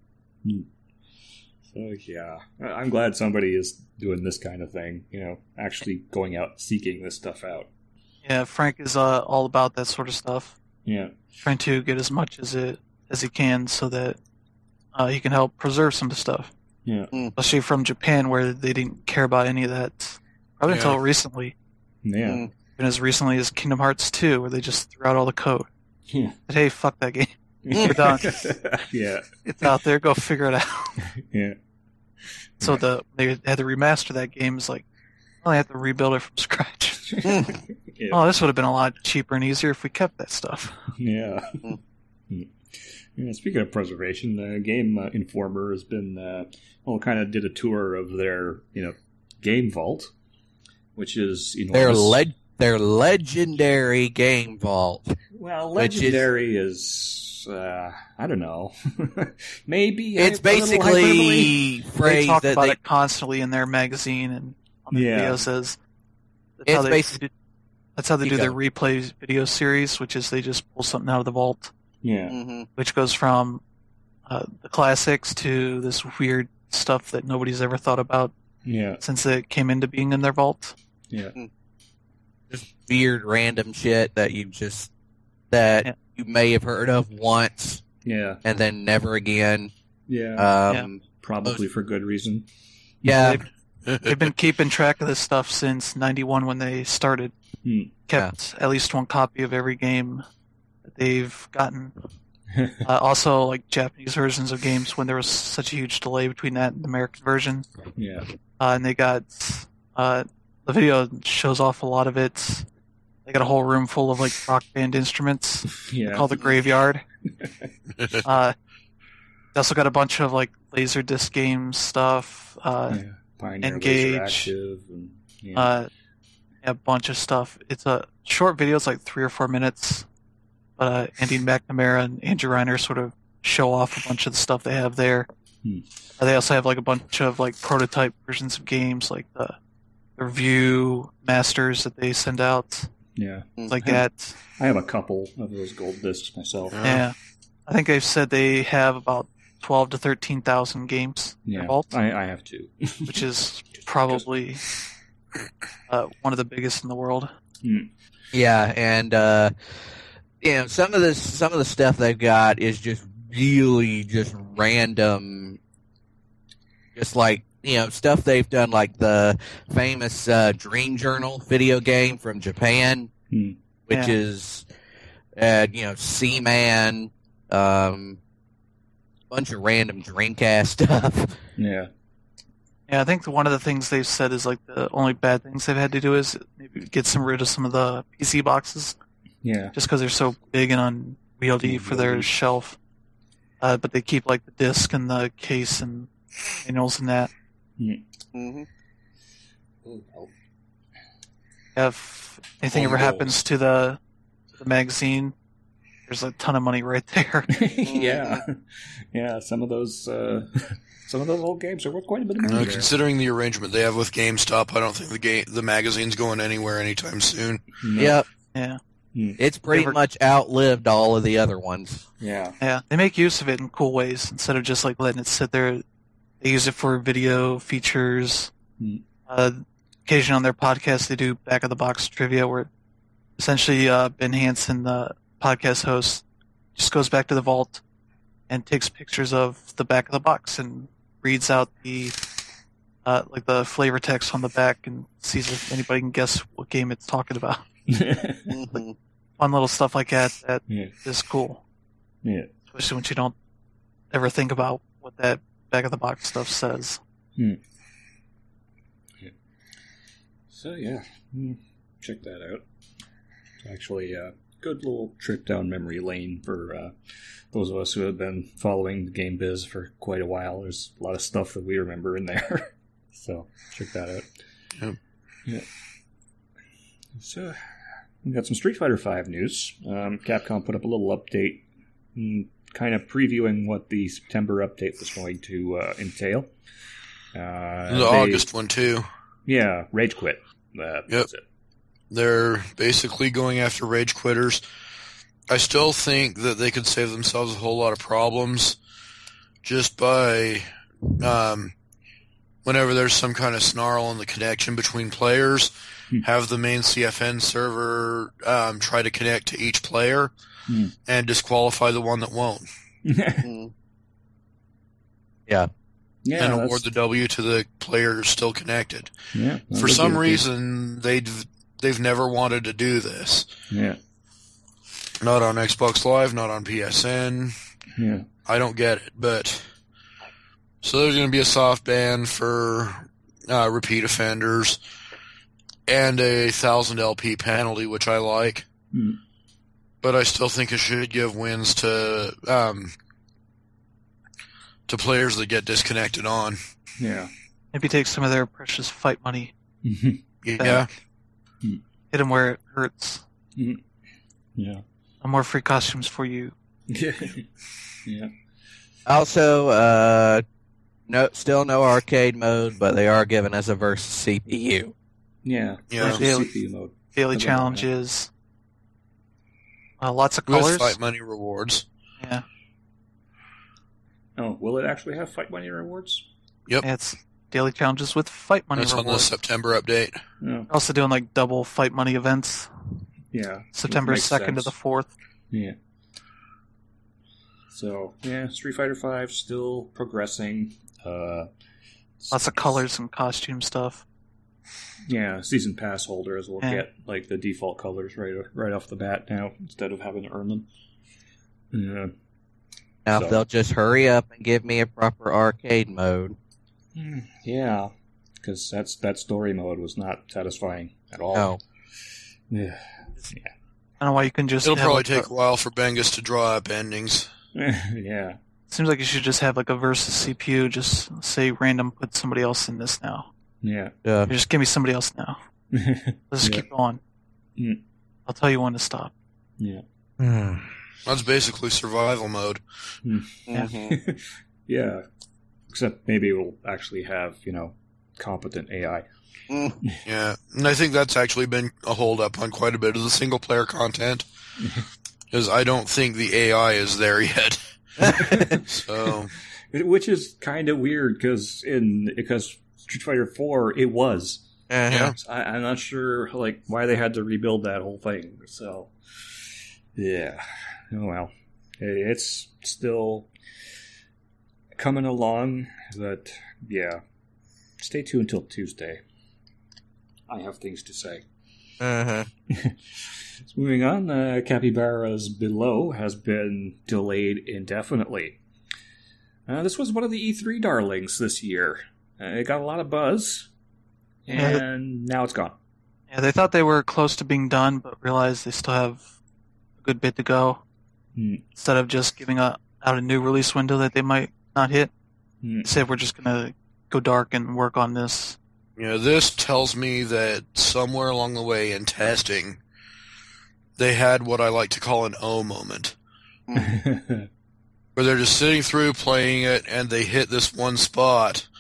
So yeah, I- I'm glad somebody is doing this kind of thing. You know, actually going out seeking this stuff out. Yeah, Frank is uh, all about that sort of stuff. Yeah, Trying to get as much as it as he can so that uh, he can help preserve some of the stuff. yeah, Especially from Japan, where they didn't care about any of that probably Yeah. until recently. yeah, Mm. Even as recently as Kingdom Hearts two, where they just threw out all the code. yeah. But hey, fuck that game. We're done. yeah, It's out there. Go figure it out. yeah, So the they had to remaster that game. Is like, well, they have to rebuild it from scratch. yeah. Oh, this would have been a lot cheaper and easier if we kept that stuff. Yeah. Mm. Mm. Yeah, speaking of preservation, the Game uh, Informer has been, uh, well, kind of did a tour of their, you know, game vault, which is, you know, Their leg, their legendary game vault. well, which is- legendary is, uh, I don't know, maybe It's a little hyperbole. basically They phrase talk that about they, it constantly in their magazine and on the Yeah. videos. As that's It's how they, basi- that's how they You do their go. replay video series, which is they just pull something out of the vault, Yeah, Mhm. which goes from uh, the classics to this weird stuff that nobody's ever thought about yeah, since it came into being in their vault. yeah, just weird random shit that you just that Yeah. you may have heard of once yeah, and then never again. yeah. Um, Probably for good reason. yeah, They've, they've been keeping track of this stuff since ninety-one when they started. Hmm. Kept at least one copy of every game that they've gotten. Uh, also, like Japanese versions of games when there was such a huge delay between that and the American version. yeah, Uh, and they got uh, the video shows off a lot of it. They got a whole room full of like rock band instruments yeah. called the Graveyard. Uh, they also got a bunch of like laser disc game stuff. Uh, yeah. Pioneer Engage. Laser Active and yeah. uh, a bunch of stuff. It's a short video. It's like three or four minutes. But uh, Andy McNamara and Andrew Reiner sort of show off a bunch of the stuff they have there. Hmm. Uh, they also have like a bunch of like prototype versions of games, like the, the review masters that they send out, yeah. like I have- that. I have a couple of those gold discs myself. Yeah. Yeah, I think they've said they have about twelve to thirteen thousand games in Yeah, their vault, I, I have two. which is probably uh, one of the biggest in the world. yeah, and uh, you know some of this, some of the stuff they've got is just really just random, just like you know stuff they've done, like the famous uh, Dream Journal video game from Japan, Hmm. which Yeah. is uh, you know Seaman, um, bunch of random Dreamcast stuff. Yeah, Yeah, I think the, one of the things they've said is like the only bad things they've had to do is maybe get some rid of some of the P C boxes yeah, just because they're so big and unwieldy for their Unwieldy. shelf. Uh, but they keep like the disc and the case and manuals and that. Mm-hmm. If anything Home ever goals. happens to the to the magazine, there's a ton of money right there. yeah, yeah. Some of those, uh, some of those old games are worth quite a bit of money. Uh, there. considering the arrangement they have with GameStop, I don't think the game the magazine's going anywhere anytime soon. No. Yep. Yeah, It's pretty Never- much outlived all of the other ones. Yeah. Yeah, they make use of it in cool ways instead of just like letting it sit there. They use it for video features. Hmm. Uh, occasionally on their podcast, they do back of the box trivia, where essentially uh, Ben Hansen, the podcast host, just goes back to the vault and takes pictures of the back of the box and reads out the uh, like the flavor text on the back and sees if anybody can guess what game it's talking about. Mhm. Fun little stuff like that that Yeah. is cool, Yeah. especially once you don't ever think about what that back of the box stuff says. So yeah, mm, check that out. It's actually a good little trip down memory lane for uh, those of us who have been following the game biz for quite a while. There's a lot of stuff that we remember in there. So check that out. Yep. Yeah. So we got some Street Fighter five news. Um, Capcom put up a little update, mm, kind of previewing what the September update was going to uh, entail. Uh, The they- August one, too. Yeah, Rage Quit. Uh, Yep. that's it. They're basically going after rage quitters. I still think that they could save themselves a whole lot of problems just by um, whenever there's some kind of snarl in the connection between players, Hmm. have the main C F N server um, try to connect to each player Hmm. and disqualify the one that won't. Mhm. Yeah. Yeah, and that's- award the W to the player still connected. yeah. that For would some be a reason, they've, they've never wanted to do this. good- Yeah, Not on Xbox Live, not on P S N. yeah. I don't get it, but so there's going to be a soft ban for uh, repeat offenders and a thousand L P penalty, which I like. Hmm. But I still think it should give wins to um, to players that get disconnected on. Yeah. Maybe take some of their precious fight money, Mhm. Yeah, hit them where it hurts. yeah. No more free costumes for you. Yeah. Also, uh, no, still no arcade mode, but they are giving us a versus C P U. Yeah. Yeah. Versus Daily- C P U mode. Daily Something like that. challenges. Uh, lots of with colors. fight money rewards. Yeah. Oh, will it actually have fight money rewards? Yep. Yeah, it's daily challenges with fight money That's on the rewards. September update. No. They're also doing like double fight money events. Yeah. September Makes second to sense. the fourth. Yeah. So yeah, Street Fighter Five still progressing. Uh, Lots of colors and costume stuff. Yeah, season pass holders will Yeah. get like the default colors right right off the bat now instead of having to earn them. Yeah. Now, So- if they'll just hurry up and give me a proper arcade mode. Yeah, because that's that story mode was not satisfying at all. No. Yeah. I don't know why you can just. It'll have, probably like, take a- a while for Bengus to draw up endings. Yeah. Seems like you should just have like a versus C P U. Just say random, put somebody else in this now. Yeah. Uh, Or just give me somebody else now. Let's just Yeah. keep going. Mm. I'll tell you when to stop. Yeah. That's basically survival mode. mhm. Yeah. Except maybe we'll actually have, you know, competent A I. Yeah, and I think that's actually been a hold up on quite a bit of the single player content. Because I don't think the A I is there yet. So, Which is kind of weird because in because Street Fighter Four it was. yeah. I, I'm not sure like why they had to rebuild that whole thing. So yeah, oh well, It- it's still coming along. But yeah, stay tuned until Tuesday. I have things to say. Uh-huh. So moving on, uh, Capybara's Below has been delayed indefinitely. Uh, this was one of the E three darlings this year. Uh, it got a lot of buzz, Yeah. and now it's gone. Yeah, they thought they were close to being done, but realized they still have a good bit to go. Hmm. Instead of just giving a, out a new release window that they might not hit, Hmm. they said we're just gonna go dark and work on this. You know, this tells me that somewhere along the way in testing, they had what I like to call an O moment. Where they're just sitting through playing it and they hit this one spot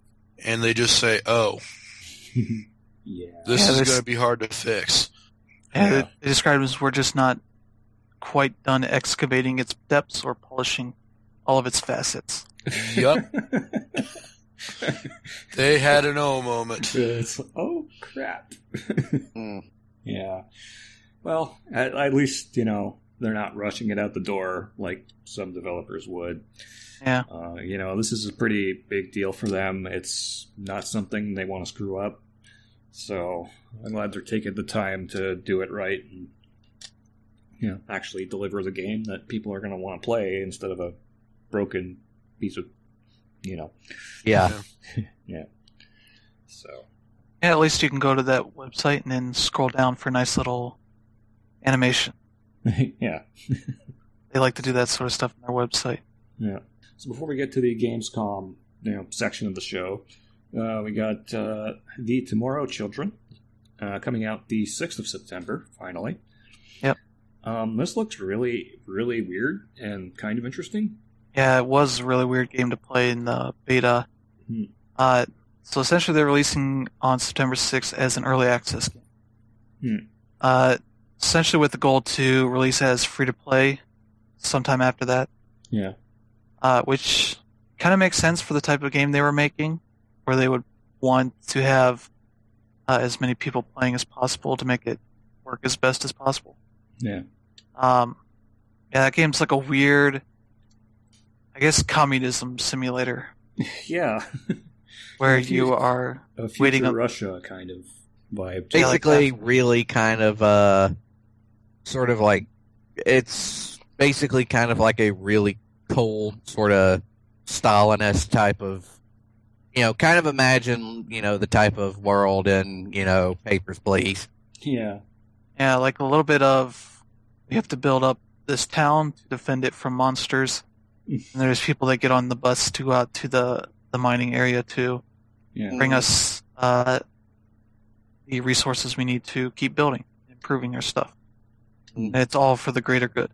and they just say, oh, yeah. this Yeah, is this- going to be hard to fix. And Yeah. it, they described it as we're just not quite done excavating its depths or polishing all of its facets. Yup. They had an oh moment. It's, oh crap. Mm. Yeah. Well, at, at least, you know, they're not rushing it out the door like some developers would. Yeah. Uh, you know, this is a pretty big deal for them. It's not something they want to screw up. So I'm glad they're taking the time to do it right and, you know, actually deliver the game that people are going to want to play instead of a broken piece of, you know. Yeah. Yeah. So. Yeah, at least you can go to that website and then scroll down for a nice little animation. Yeah. They like to do that sort of stuff on their website. Yeah. So before we get to the Gamescom, you know, section of the show, uh, we got uh, The Tomorrow Children uh, coming out the sixth of September, finally. Yep. Um, this looks really, really weird and kind of interesting. Yeah, it was a really weird game to play in the beta. Hmm. Uh, so essentially they're releasing on September sixth as an early access game. Hmm. Uh, essentially with the goal to release as free-to-play sometime after that. Yeah. Uh, which kind of makes sense for the type of game they were making, where they would want to have uh, as many people playing as possible to make it work as best as possible. Yeah. Um, yeah, that game's like a weird, I guess, communism simulator Yeah. where If you you- are A future Waiting on- Russia kind of vibe. to it. Yeah, like Basically, that. really kind of, uh, sort of like, it's basically kind of like a really cold, sort of Stalinist type of, you know, kind of imagine, you know, the type of world in, you know, Papers, Please. Yeah. yeah, like a little bit of we have to build up this town to defend it from monsters. And there's people that get on the bus to go out to the, the mining area to Yeah. bring us uh, the resources we need to keep building, improving our stuff. Mm. And it's all for the greater good.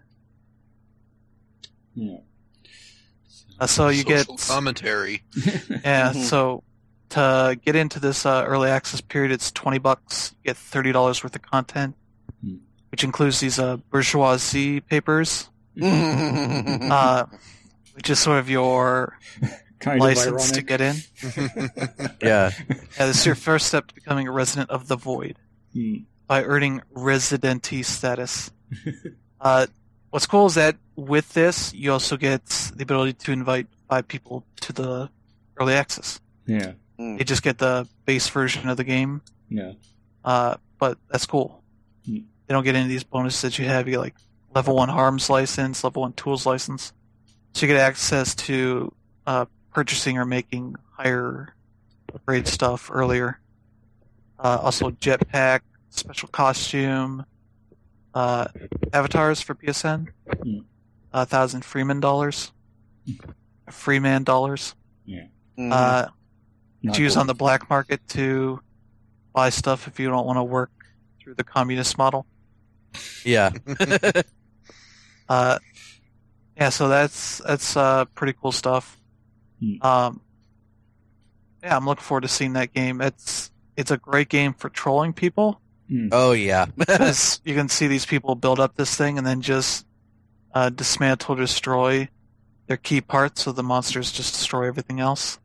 Yeah. Uh, so you Social get commentary. yeah. Mhm. So to get into this uh, early access period, it's twenty bucks. You get thirty dollars worth of content, Hmm. which includes these uh, bourgeoisie papers, Mm-hmm. uh, which is sort of your kind license of to ironic. get in. Yeah. Yeah, this is your first step to becoming a resident of the Void Hmm. by earning residentee status. Uh, what's cool is that with this, you also get the ability to invite five people to the early access. Yeah. You just get the base version of the game, Yeah. uh, but that's cool. Hmm. They don't get any of these bonuses that you have. You get like level one harms license, level one tools license. So you get access to uh, purchasing or making higher grade stuff earlier. Uh, also jetpack, special costume, uh, avatars for P S N, Hmm. a thousand Freeman dollars, Freeman dollars. Mhm. Uh, Not to use cool. on the black market to buy stuff if you don't want to work through the communist model. Yeah. Uh, yeah, so that's that's uh, pretty cool stuff. Hmm. Um, yeah, I'm looking forward to seeing that game. It's it's a great game for trolling people Hmm. Oh, yeah. because you can see these people build up this thing and then just uh, dismantle, destroy their key parts, so the monsters just destroy everything else.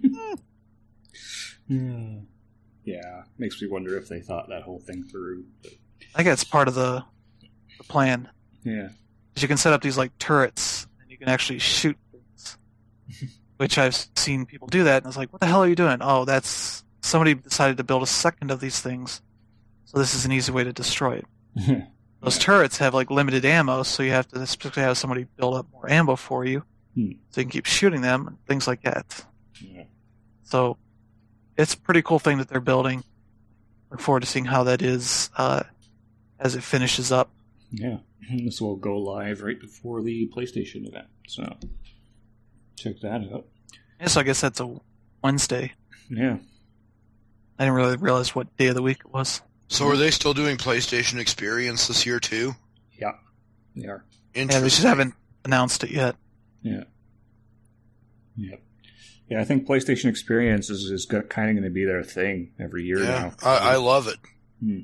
Hmm. Yeah. Makes me wonder if they thought that whole thing through. But I think that's part of the, the plan. yeah. 'Cause you can set up these like turrets and you can actually shoot things, which I've seen people do that, and I was like, "What the hell are you doing?" Oh, that's somebody decided to build a second of these things, so this is an easy way to destroy it. Those Yeah. turrets have like limited ammo, so you have to specifically have somebody build up more ammo for you, Hmm. so you can keep shooting them and things like that. Yeah. So it's a pretty cool thing that they're building. Look forward to seeing how that is uh, as it finishes up. Yeah. This will go live right before the PlayStation event. So check that out. Yeah, so I guess that's a Wednesday. Yeah. I didn't really realize what day of the week it was. So are they still doing PlayStation Experience this year too? Yeah. They are. Yeah, they just Interesting. haven't announced it yet. Yeah. Yep. Yeah, I think PlayStation Experience is, is kind of going to be their thing every year Yeah, now. I, I love it. Hmm.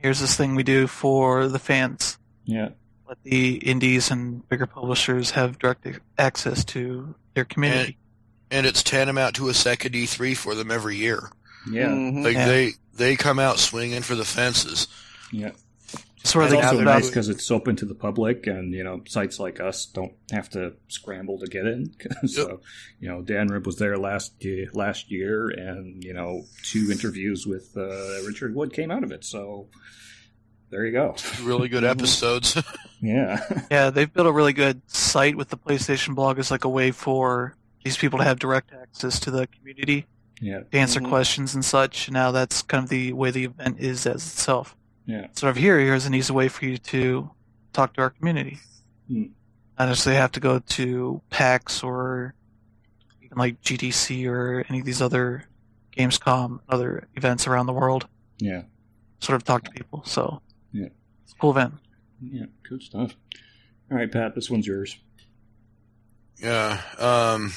here's this thing we do for the fans. Yeah. Let the indies and bigger publishers have direct access to their community. And, and it's tantamount to a second E three for them every year. Yeah. Mhm. Like Yeah. they they come out swinging for the fences. Yeah. Sort of It's the also other- nice because it's open to the public, and you know, sites like us don't have to scramble to get in. So, you know, Dan Rib was there last year, last year, and you know, two interviews with uh, Richard Wood came out of it. So, there you go. Really good episodes. Yeah. Yeah, they've built a really good site with the PlayStation blog as like a way for these people to have direct access to the community, Yeah. to answer Mhm. questions and such. Now that's kind of the way the event is as itself. Yeah. Sort of here, here's an easy way for you to talk to our community. Hmm. Not necessarily have to go to PAX or even like G D C or any of these other Gamescom, other events around the world. Yeah. Sort of talk to people. So Yeah. it's a cool event. Yeah. Good stuff. All right, Pat, this one's yours. Yeah. Um,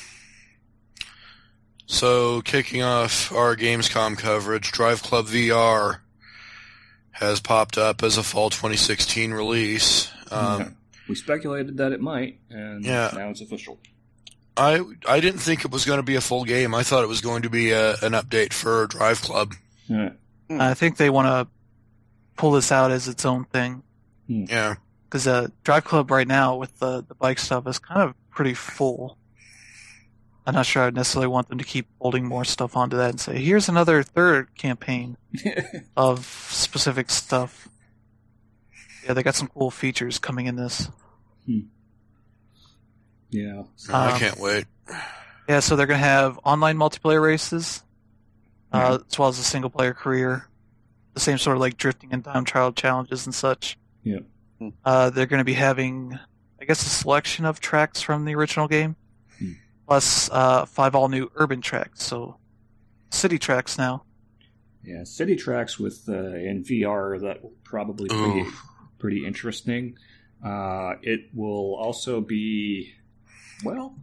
so, kicking off our Gamescom coverage, Drive Club V R has popped up as a fall twenty sixteen release. Um, Yeah. We speculated that it might, and Yeah. now it's official. I I didn't think it was going to be a full game. I thought it was going to be a, an update for Drive Club. Yeah. I think they want to pull this out as its own thing. Yeah. Because uh, Drive Club right now with the, the bike stuff is kind of pretty full. I'm not sure I would necessarily want them to keep folding more stuff onto that and say, here's another third campaign of specific stuff. Yeah, they got some cool features coming in this. Yeah. I Um, can't wait. Yeah, so they're going to have online multiplayer races, uh, as well as a single player career. The same sort of like drifting and time trial challenges and such. Yeah. Uh, they're going to be having, I guess, a selection of tracks from the original game, Hmm. plus uh, five all new urban tracks. So city tracks now. Yeah, city tracks with uh, in V R that will probably be Ooh. pretty interesting. Uh, it will also be, well,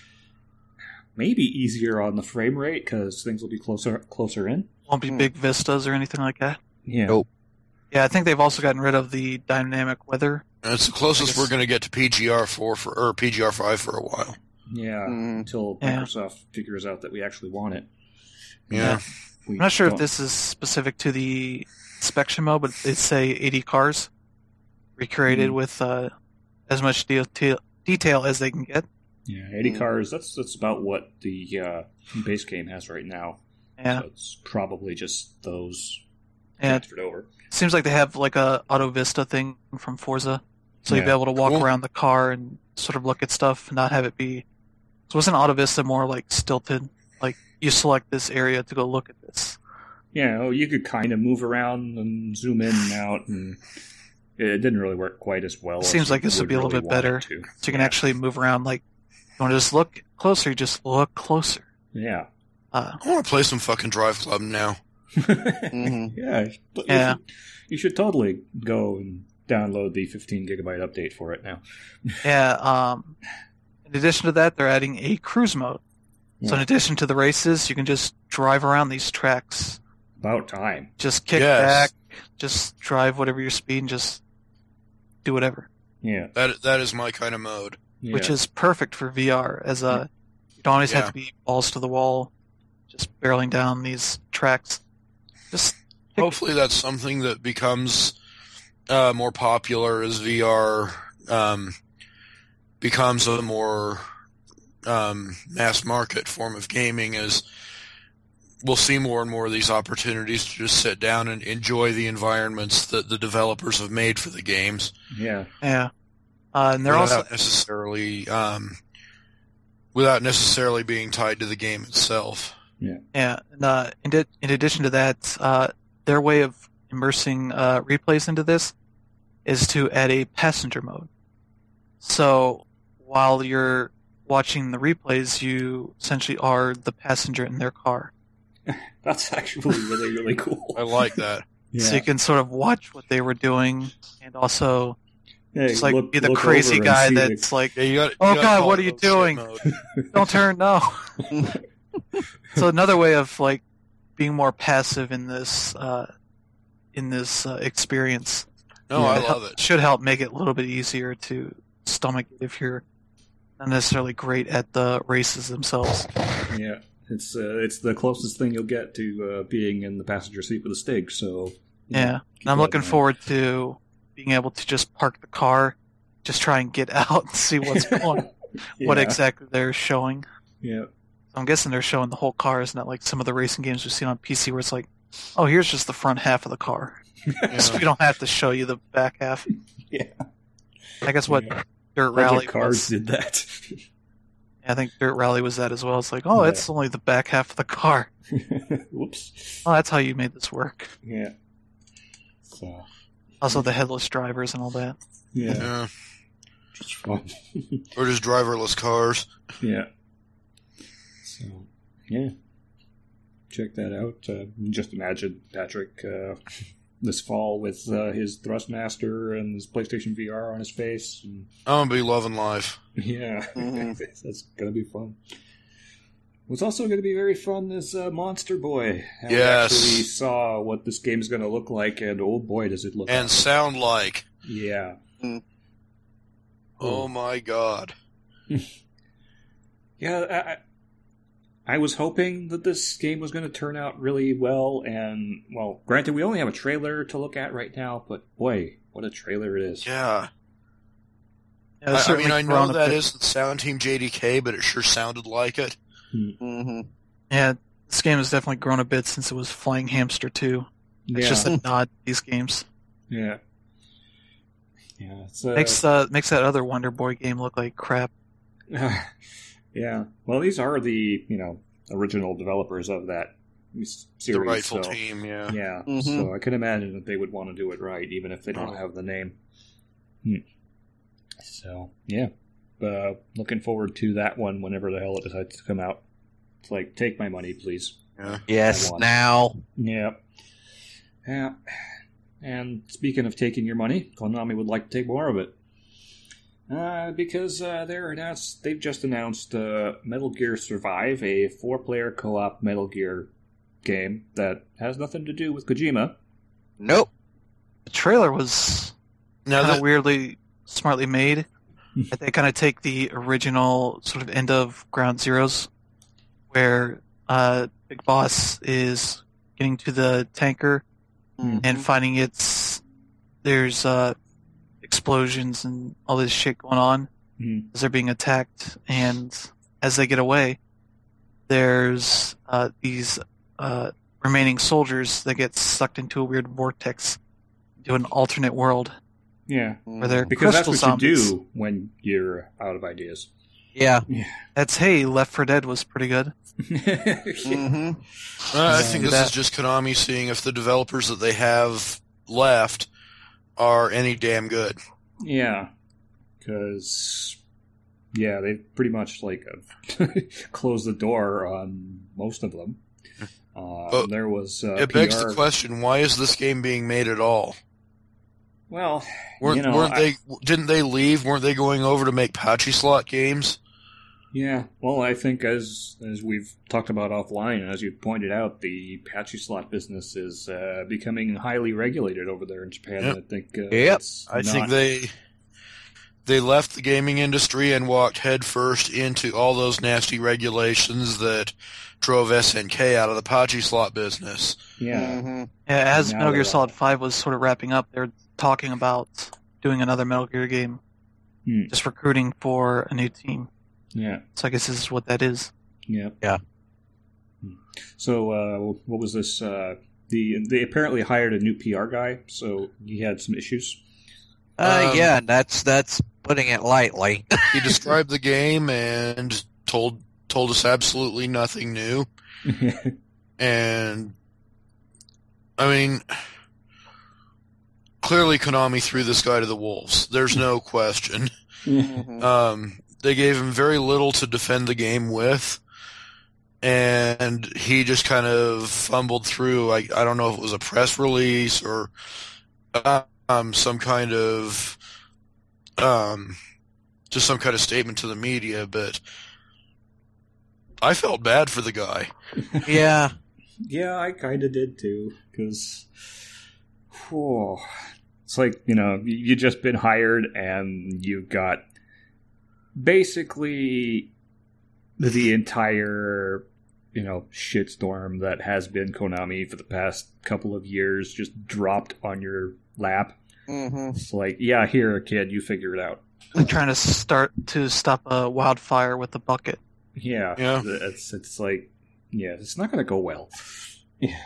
maybe easier on the frame rate because things will be closer closer in. Won't be Hmm. big vistas or anything like that. Yeah, Nope. Yeah, I think they've also gotten rid of the dynamic weather. And it's the closest I guess- we're going to get to P G R four for or P G R five for a while. yeah. Mm. Until Yeah. Microsoft figures out that we actually want it. Yeah. We I'm not sure if don't- this is specific to the inspection mode, but they say eighty cars recreated Hmm. with uh, as much de- detail as they can get. Yeah, eighty Mm. cars. That's that's about what the uh, base game has right now. Yeah, So it's probably just those yeah. transferred over. Seems like they have like a Auto Vista thing from Forza, so you'd be Yeah. able to walk Cool. around the car and sort of look at stuff and not have it be. So wasn't Auto Vista more like stilted? Like you select this area to go look at this. Yeah, well, you could kind of move around and zoom in and out, and it didn't really work quite as well. It as seems you like this would be a little really bit want it better. to. So you can Yeah. actually move around. Like you want to just look closer, you just look closer. Yeah. Uh, I want to play some fucking Drive Club now. Mhm. Yeah. You should, Yeah. you should totally go and download the fifteen gigabyte update for it now. yeah. Um, in addition to that, they're adding a cruise mode. So in Yeah. addition to the races, you can just drive around these tracks. About time. Just kick Yes. back, just drive whatever your speed, and just do whatever. Yeah. That that is my kind of mode. yeah. Which is perfect for V R. As a, you don't always Yeah. have to be balls to the wall, just barreling down these tracks. Just Hopefully, that's something that becomes uh, more popular as V R um, becomes a more um, mass market form of gaming. As we'll see more and more of these opportunities to just sit down and enjoy the environments that the developers have made for the games. yeah. yeah. Uh, and they're without also necessarily um, without necessarily being tied to the game itself. yeah. And, uh, in, di- in addition to that, uh, their way of immersing uh, replays into this is to add a passenger mode. So while you're watching the replays, you essentially are the passenger in their car. That's actually really, really cool. I like that. Yeah. So you can sort of watch what they were doing and also Yeah, just like look- be the look crazy over and guy see the- that's like, Yeah, you got. Oh, God, what are you doing? don't turn, no. So another way of like being more passive in this uh, in this uh, experience. No, Yeah. I It love hel- it. Should help make it a little bit easier to stomach it if you're not necessarily great at the races themselves. Yeah, it's uh, it's the closest thing you'll get to uh, being in the passenger seat with a Stig. So Yeah, keep and I'm that looking in mind. forward to being able to just park the car, just try and get out and see what's going, what Yeah. exactly they're showing. Yeah, I'm guessing they're showing the whole car, is not like some of the racing games we've seen on P C where it's like, oh, here's just the front half of the car. So we Yeah. don't have to show you the back half. Yeah. I guess what Yeah. Dirt Project Rally Cars was. did that. I think Dirt Rally was that as well. It's like, oh, Yeah. it's only the back half of the car. Whoops. Oh, that's how you made this work. Yeah. So Also, the headless drivers and all that. yeah, Yeah. just fun. Or just driverless cars. Yeah. So, yeah. Check that out. Uh, just imagine Patrick uh, this fall with uh, his Thrustmaster and his PlayStation V R on his face. And, I'm gonna be loving life. yeah, Mhm. that's going to be fun. What's also going to be very fun is uh, Monster Boy. And Yes. We actually saw what this game is going to look like, and oh boy, does it look And awesome. sound like. Yeah. Oh my god. Yeah, I, I- I was hoping that this game was going to turn out really well, and, well, granted, we only have a trailer to look at right now, but boy, what a trailer it is. Yeah. Yeah, it's I, I certainly mean, I know grown a that bit. isn't Sound Team J D K, but it sure sounded like it. Mm-hmm. Yeah, this game has definitely grown a bit since it was Flying Hamster two. It's Yeah, just a nod to these games. yeah. Yeah, it's, uh, Makes uh, makes that other Wonder Boy game look like crap. yeah. Well, these are the, you know, original developers of that s- series. The rightful so, team, yeah. Yeah, Mhm. so I can imagine that they would want to do it right, even if they don't Oh. have the name. Hmm. So, yeah. Uh, looking forward to that one whenever the hell it decides to come out. It's like, take my money, please. Yeah. Yes, I want. now. Yeah. Yeah. And speaking of taking your money, Konami would like to take more of it. Uh, because uh, they're announced, they've just announced uh, Metal Gear Survive, a four-player co-op Metal Gear game that has nothing to do with Kojima. Nope. The trailer was Now kind of that, weirdly smartly made. That they kind of take the original sort of end of Ground Zeroes, where uh, Big Boss is getting to the tanker Mhm. and finding it's there's uh, explosions and all this shit going on Mhm. as they're being attacked, and as they get away, there's uh, these uh, remaining soldiers that get sucked into a weird vortex to an alternate world Yeah. where they're Because that's crystal what you zombies. do when you're out of ideas. Yeah. That's hey, Left four Dead was pretty good. Mm-hmm. uh, I Yeah. think this That- is just Konami seeing if the developers that they have left are any damn good. Yeah. Because, yeah, they pretty much, like, uh, closed the door on most of them. Uh, But there was uh, It begs P R the question: why is this game being made at all? Well, Weren't, you know, weren't I- they? Didn't they leave? Weren't they going over to make Patchy Slot games? Yeah, well, I think as as we've talked about offline, as you pointed out, the patchy slot business is uh, becoming highly regulated over there in Japan. Yep. I think. Uh, Yep. it's I not- think they they left the gaming industry and walked headfirst into all those nasty regulations that drove S N K out of the Patchy Slot business. Yeah, Mm-hmm. Yeah, as Now Metal Gear they're Solid five was sort of wrapping up, they're talking about doing another Metal Gear game, Hmm. just recruiting for a new team. yeah, So I guess this is what that is. yeah, Yeah. Hmm. So, uh, what was this? Uh, the they apparently hired a new P R guy, so he had some issues. Uh, Um, yeah, that's that's putting it lightly. He described the game and told told us absolutely nothing new. And I mean, clearly Konami threw this guy to the wolves. There's no question. Mhm. Um, they gave him very little to defend the game with, and he just kind of fumbled through. I, I don't know if it was a press release or um, some kind of um, just some kind of statement to the media, but I felt bad for the guy. Yeah. Yeah, I kind of did too, because whew, it's like, you know, you just been hired and you've got basically the entire, you know, shitstorm that has been Konami for the past couple of years just dropped on your lap. Mm-hmm. It's like, yeah, here, kid, you figure it out. Like trying to start to stop a wildfire with a bucket. Yeah, Yeah. It's it's like, yeah, it's not going to go well. Yeah.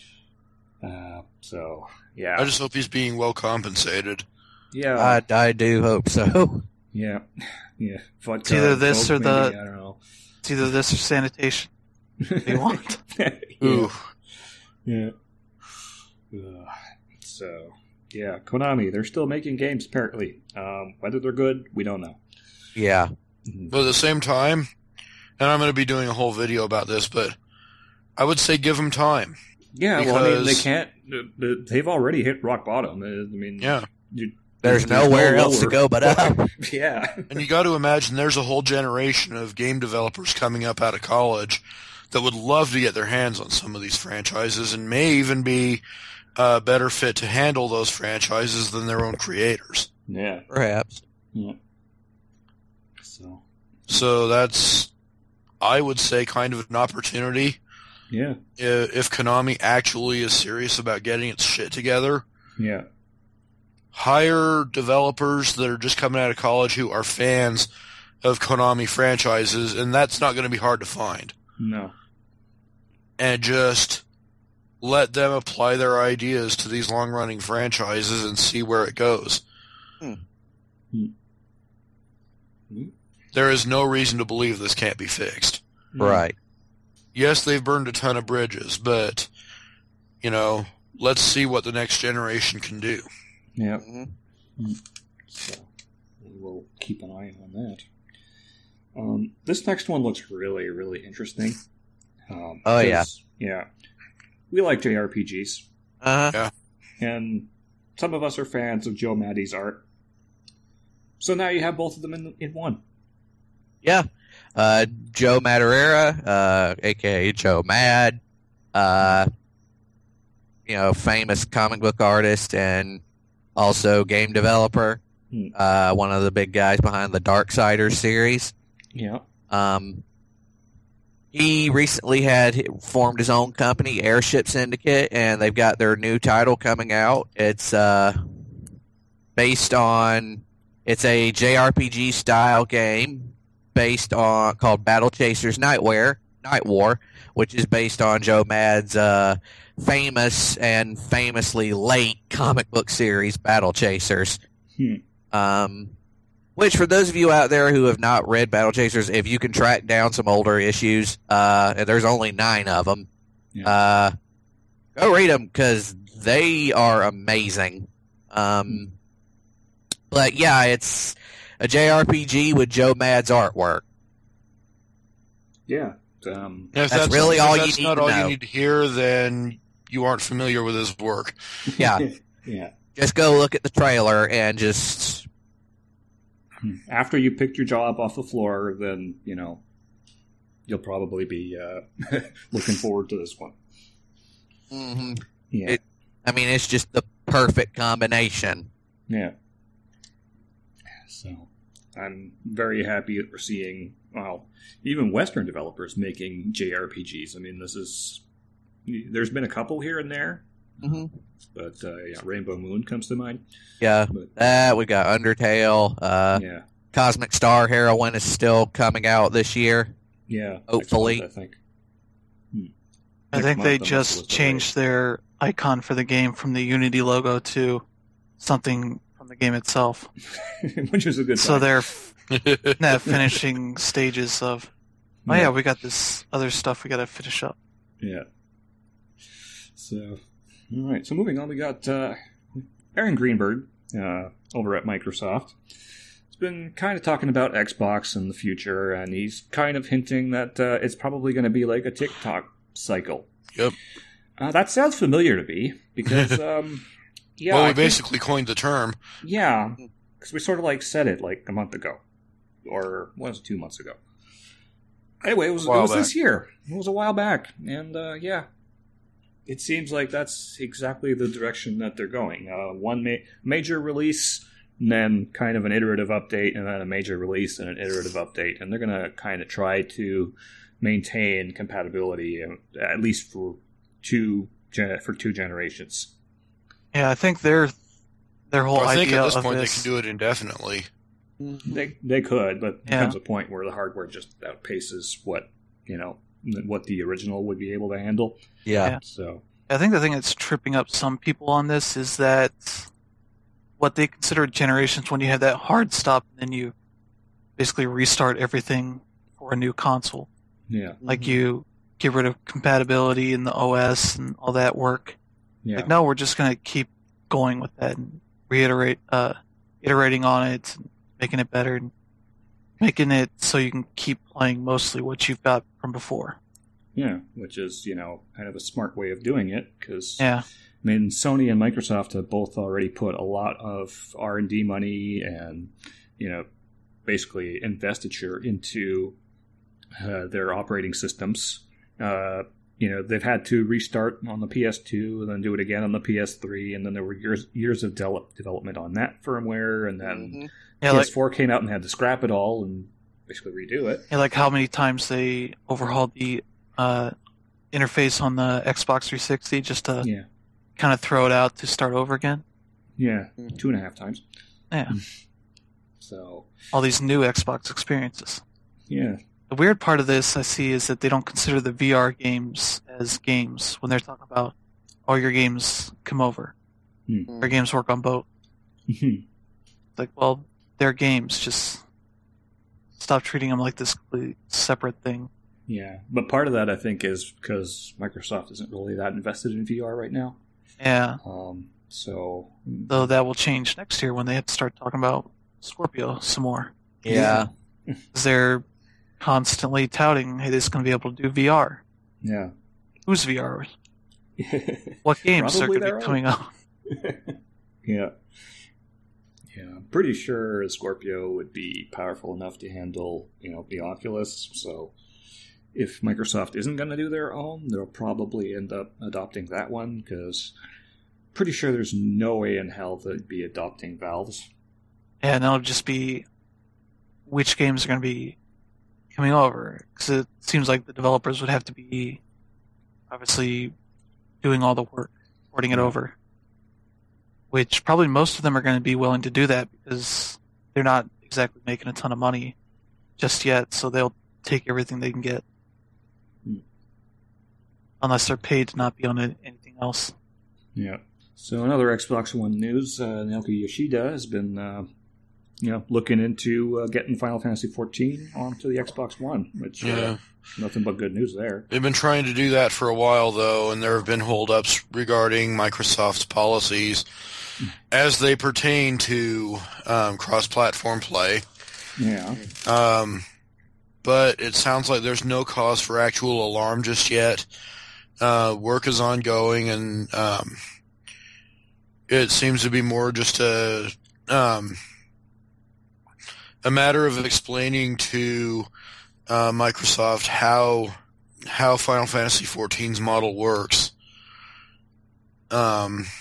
Uh, so yeah, I just hope he's being well compensated. yeah, I, I do hope so. yeah, yeah. Vodka, It's either this Coke, or the- maybe, I don't know. It's either this or sanitation. You want? yeah. Ooh. Yeah. Ugh. So yeah, Konami, they're still making games apparently. Um, whether they're good, we don't know. Yeah. Mhm. But at the same time, and I'm going to be doing a whole video about this, but I would say give them time. Yeah, well, I mean, they Because- can't. They've already hit rock bottom. I mean, Yeah. you, There's, there's nowhere no else to lower. go but up. Yeah. And you got to imagine there's a whole generation of game developers coming up out of college that would love to get their hands on some of these franchises and may even be uh, better fit to handle those franchises than their own creators. Yeah. Perhaps. Yeah. So, So that's, I would say, kind of an opportunity. yeah. I- If Konami actually is serious about getting its shit together, Yeah. hire developers that are just coming out of college who are fans of Konami franchises, and that's not going to be hard to find. No. And just let them apply their ideas to these long-running franchises and see where it goes. Hmm. Hmm. Hmm. There is no reason to believe this can't be fixed. Right. Yes, they've burned a ton of bridges, but, you know, let's see what the next generation can do. Yeah. Mm-hmm. So we'll keep an eye on that. Um, this next one looks really, really interesting. Um, Oh, yeah. 'cause, yeah. We like J R P Gs, Uh-huh. and some of us are fans of Joe Maddy's art. So now you have both of them in in one. Yeah. Uh, Joe Madureira, uh, a k a. Joe Mad, uh, you know, famous comic book artist and also game developer, Hmm. uh, one of the big guys behind the Darksiders series. Yeah. Um, he recently had formed his own company, Airship Syndicate, and they've got their new title coming out. It's uh, based on, it's a J R P G style game based on, called Battle Chasers Nightwear, Night War, which is based on Joe Mad's uh, famous and famously late comic book series, Battle Chasers. Hmm. Um, which, for those of you out there who have not read Battle Chasers, if you can track down some older issues, uh, and there's only nine of them, Yeah. uh, go read them because they are amazing. Um, but yeah, it's a J R P G with Joe Mad's artwork. Yeah. Um, If That's really if all you that's need not to all know. you need to hear, then you aren't familiar with his work. Yeah. Yeah. Just go look at the trailer and just After you picked your jaw up off the floor, then, you know, you'll probably be uh, looking forward to this one. mhm. Yeah. It- I mean, it's just the perfect combination. Yeah. So, I'm very happy that we're seeing, well, even Western developers making J R P Gs. I mean, this is, there's been a couple here and there, hmm but uh, yeah, Rainbow Moon comes to mind. Yeah, But that we got Undertale. Uh, yeah, Cosmic Star Heroine is still coming out this year. yeah. next Hopefully. month, I think. I Next think month, they unless it just was changed their icon for the game from the Unity logo to something from the game itself. delayed. Which is a good So sign. they're f- in that finishing stages of, oh yeah, we got this other stuff we got to finish up. Yeah. So, all right. So moving on, we got uh, Aaron Greenberg uh, over at Microsoft. He's been kind of talking about Xbox in the future, and he's kind of hinting that uh, it's probably going to be like a TikTok cycle. Yep. Uh, that sounds familiar to me because, um, yeah, well, I we think- basically coined the term. yeah, because we sort of like said it like a month ago, or was it two months ago? Anyway, it was, it While was back. this year. It was a while back, and uh, yeah, it seems like that's exactly the direction that they're going. Uh, one ma- major release, and then kind of an iterative update, and then a major release and an iterative update. And they're going to kind of try to maintain compatibility, uh, at least for two gen- for two generations. Yeah, I think their their whole I idea think at this of point this, they can do it indefinitely. They they could, but there Yeah. comes a point where the hardware just outpaces what you know what the original would be able to handle. Yeah. Yeah. So I think the thing that's tripping up some people on this is that what they consider generations when you have that hard stop and then you basically restart everything for a new console. yeah, Like you get rid of compatibility in the O S and all that work. yeah, Like no, we're just gonna keep going with that and reiterate, uh, iterating on it, and making it better, and making it so you can keep playing mostly what you've got from before. yeah. Which is you know kind of a smart way of doing it because Yeah, I mean Sony and Microsoft have both already put a lot of R and D money and you know basically investiture into uh, their operating systems. Uh, you know they've had to restart on the P S two and then do it again on the P S three, and then there were years years of de- development on that firmware, and then Mhm. yeah, like P S four came out and had to scrap it all and basically redo it. yeah, like how many times they overhauled the uh, interface on the Xbox three sixty just to Yeah, kind of throw it out to start over again. yeah, Mhm. two and a half times. Yeah, So all these new Xbox experiences. yeah, The weird part of this I see is that they don't consider the V R games as games when they're talking about all your games come over. Hmm. Our games work on both. yeah, Like, well, they're games. Just stop treating them like this completely separate thing. but part of that I think is because Microsoft isn't really that invested in V R right now. Yeah, Um, so though that will change next year when they have to start talking about Scorpio some more. Yeah. Because they're constantly touting, hey, this is going to be able to do V R. yeah, Who's V R? What games Probably are going to their be own. coming out? yeah, yeah. I'm pretty sure Scorpio would be powerful enough to handle you know the Oculus. So if Microsoft isn't going to do their own, they'll probably end up adopting that one because pretty sure there's no way in hell they'd be adopting Valve's. Yeah, and it'll just be which games are going to be coming over. Because it seems like the developers would have to be obviously doing all the work, porting it Yeah. over. Which probably most of them are going to be willing to do that because they're not exactly making a ton of money just yet, so they'll take everything they can get. Hmm. Unless they're paid to not be on it- anything else. Yeah. So another Xbox One news, uh, Naoki Yoshida has been, uh, you know, looking into uh, getting Final Fantasy fourteen onto the Xbox One, which uh, Yeah. nothing but good news there. They've been trying to do that for a while, though, and there have been holdups regarding Microsoft's policies as they pertain to um, cross-platform play. Yeah. Um, but it sounds like there's no cause for actual alarm just yet. Uh, work is ongoing, and um, it seems to be more just a um, a matter of explaining to uh, Microsoft how how Final Fantasy fourteen's model works, um,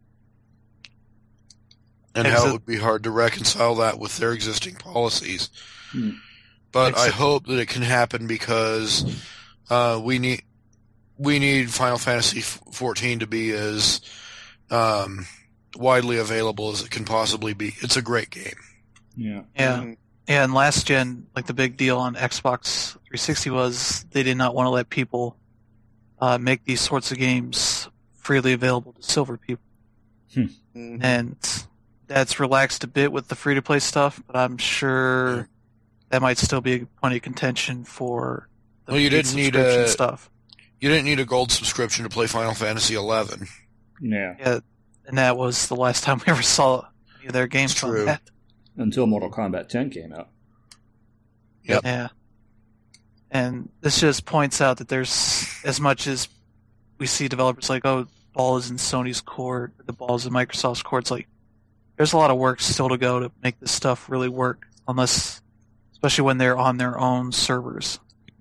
and how it would be hard to reconcile that with their existing policies. Hmm. But I Except- hope that it can happen because uh, we need we need Final Fantasy fourteen to be as um, widely available as it can possibly be. It's a great game. Yeah. Yeah. Yeah, and last gen, like the big deal on Xbox three sixty was they did not want to let people uh, make these sorts of games freely available to silver people. Mhm. And that's relaxed a bit with the free-to-play stuff, but I'm sure that might still be a point of contention for the Well, you paid didn't need subscription a- stuff. You didn't need a gold subscription to play Final Fantasy eleven. Yeah. Yeah, and that was the last time we ever saw any of their games It's on true. that. Until Mortal Kombat ten came out. Yep. Yeah. And this just points out that there's, as much as we see developers like, oh, the ball is in Sony's court, the ball is in Microsoft's court, it's like, there's a lot of work still to go to make this stuff really work, unless, especially when they're on their own servers.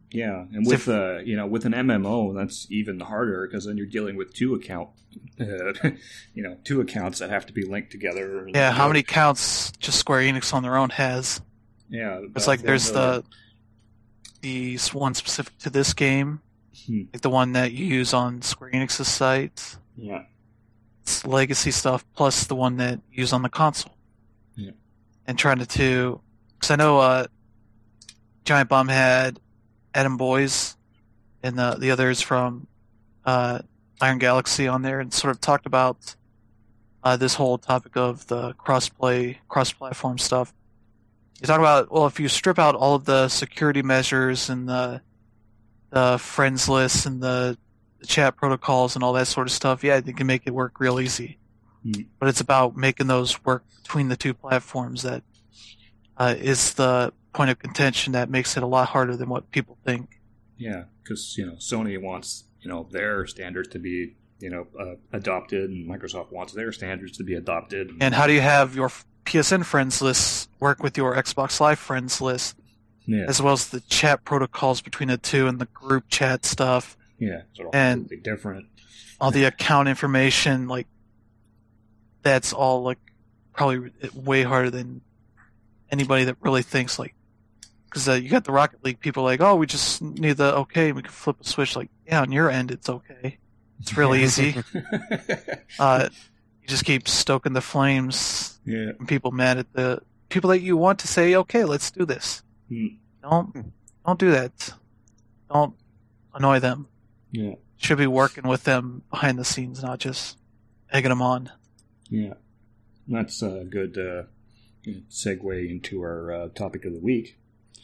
Yeah, and with uh, you know, with an M M O, that's even harder because then you're dealing with two account, uh, you know, two accounts that have to be linked together. Yeah, how many accounts just Square Enix on their own has? Yeah, it's like there's the the one specific to this game, hmm. like the one that you use on Square Enix's site. Yeah, it's legacy stuff plus the one that you use on the console. Yeah, and trying to, to because I know uh, Giant Bomb had Adam Boyes and the the others from uh, Iron Galaxy on there, and sort of talked about uh, this whole topic of the cross-play, cross-platform stuff. You talk about, well, if you strip out all of the security measures and the the friends lists and the, the chat protocols and all that sort of stuff, yeah, you can make it work real easy. Mm. But it's about making those work between the two platforms that uh, is the point of contention that makes it a lot harder than what people think. Yeah, because, you know, Sony wants, you know, their standards to be, you know, uh, adopted, and Microsoft wants their standards to be adopted. And how do you have your P S N friends list work with your Xbox Live friends list, yeah. as well as the chat protocols between the two and the group chat stuff? Yeah, it's all and completely different. All the account information, like, that's all, like, probably way harder than anybody that really thinks, like, because uh, you got the Rocket League people like, oh, we just need the okay, we can flip a switch. Like, yeah, on your end, it's okay. It's real easy. uh, you just keep stoking the flames. Yeah. And people mad at the people that you want to say, okay, let's do this. Hmm. Don't don't do that. Don't annoy them. Yeah. Should be working with them behind the scenes, not just egging them on. Yeah. That's a good uh, segue into our uh, topic of the week.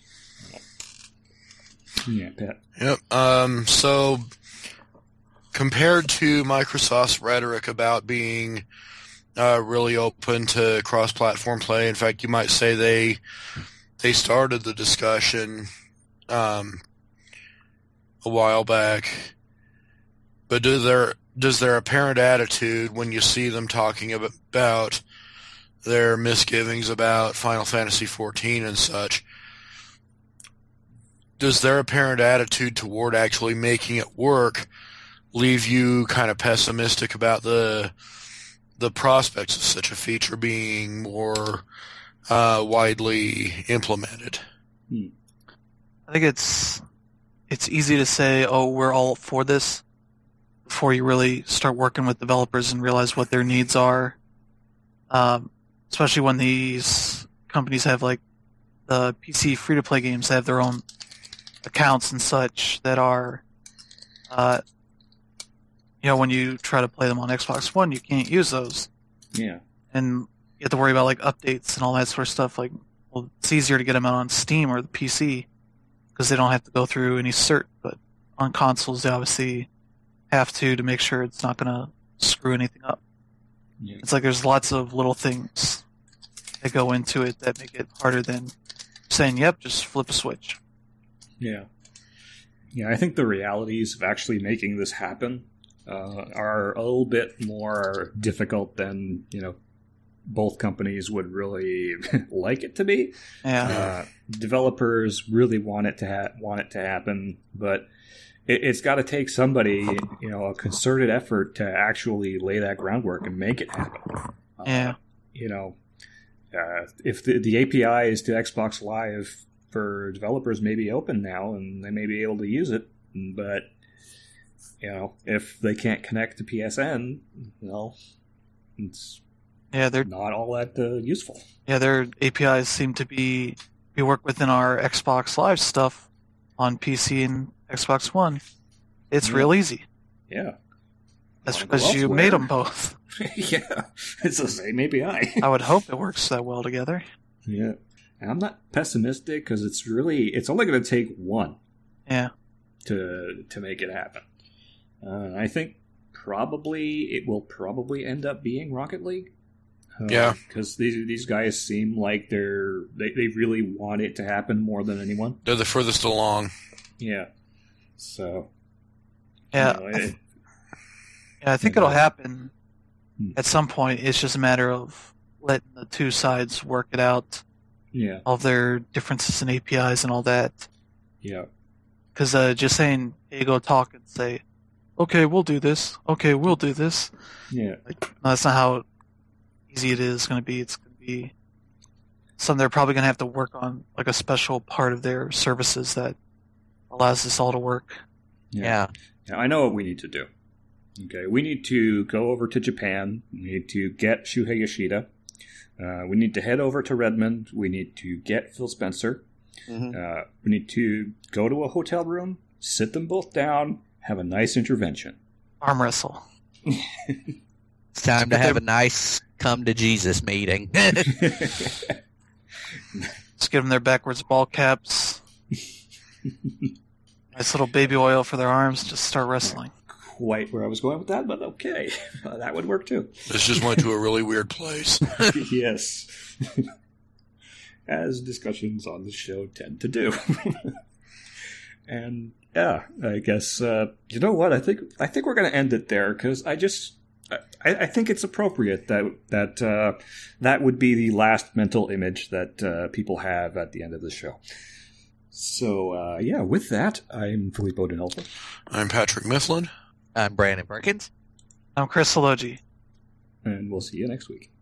Yeah, Pat. Yep. Um, so, compared to Microsoft's rhetoric about being uh, really open to cross-platform play, in fact, you might say they they started the discussion um, a while back. But do their does their apparent attitude when you see them talking about their misgivings about Final Fantasy fourteen and such, does their apparent attitude toward actually making it work leave you kind of pessimistic about the the prospects of such a feature being more uh, widely implemented? Hmm. I think it's it's easy to say, oh, we're all for this, before you really start working with developers and realize what their needs are. Um, especially when these companies have, like, the P C free-to-play games that have their own accounts and such that are, uh, you know, when you try to play them on Xbox One, you can't use those. Yeah. And you have to worry about, like, updates and all that sort of stuff. Like, well, it's easier to get them out on Steam or the P C because they don't have to go through any cert. But on consoles, they obviously have to to make sure it's not going to screw anything up. Yeah. It's like there's lots of little things that go into it that make it harder than saying, yep, just flip a switch. Yeah. Yeah, I think the realities of actually making this happen uh, are a little bit more difficult than, you know, both companies would really like it to be. Yeah. Uh, developers really want it to ha- want it to happen, but it, it's got to take somebody, you know, a concerted effort to actually lay that groundwork and make it happen. Uh, Yeah. You know, uh, if the, the A P Is to Xbox Live for developers may be open now, and they may be able to use it, but, you know, if they can't connect to P S N, well, it's Yeah, they're not all that uh, useful. yeah, their A P Is seem to be we work within our Xbox Live stuff on P C and Xbox One. It's Yeah. real easy. Yeah. That's Wanna go because you elsewhere? made them both. Yeah, it's the same A P I. I would hope it works that well together. Yeah. And I'm not pessimistic because it's really, it's only going to take one Yeah. to to make it happen. Uh, I think probably it will probably end up being Rocket League. Uh, Yeah. Because these these guys seem like they're they, they really want it to happen more than anyone. They're the furthest along. Yeah. So. Yeah. you know, I th- it- yeah, I think Yeah. it'll happen Hmm. at some point. It's just a matter of letting the two sides work it out, yeah. all of their differences in A P Is and all that. Yeah. Because uh, just saying, hey, go talk and say, okay, we'll do this. Okay, we'll do this. Yeah. Like, no, that's not how easy it is going to be. It's going to be something they're probably going to have to work on, like a special part of their services that allows this all to work. Yeah. Yeah, I know what we need to do. Okay, we need to go over to Japan. We need to get Shuhei Yoshida. Uh, we need to head over to Redmond. We need to get Phil Spencer. Mhm. Uh, we need to go to a hotel room, sit them both down, have a nice intervention. Arm wrestle. It's time to have a nice come to Jesus meeting. Just give them their backwards ball caps. Nice little baby oil for their arms. Just start wrestling. Quite where I was going with that, but okay. Uh, that would work too. This just went to a really weird place. Yes. As discussions on the show tend to do. And yeah, I guess uh, you know what? I think I think we're going to end it there because I just I, I think it's appropriate that that uh, that would be the last mental image that uh, people have at the end of the show. So uh, yeah, with that, I'm Filippo Denolfo. I'm Patrick Mifflin. I'm Brandon Perkins. I'm Chris Sologi. And we'll see you next week.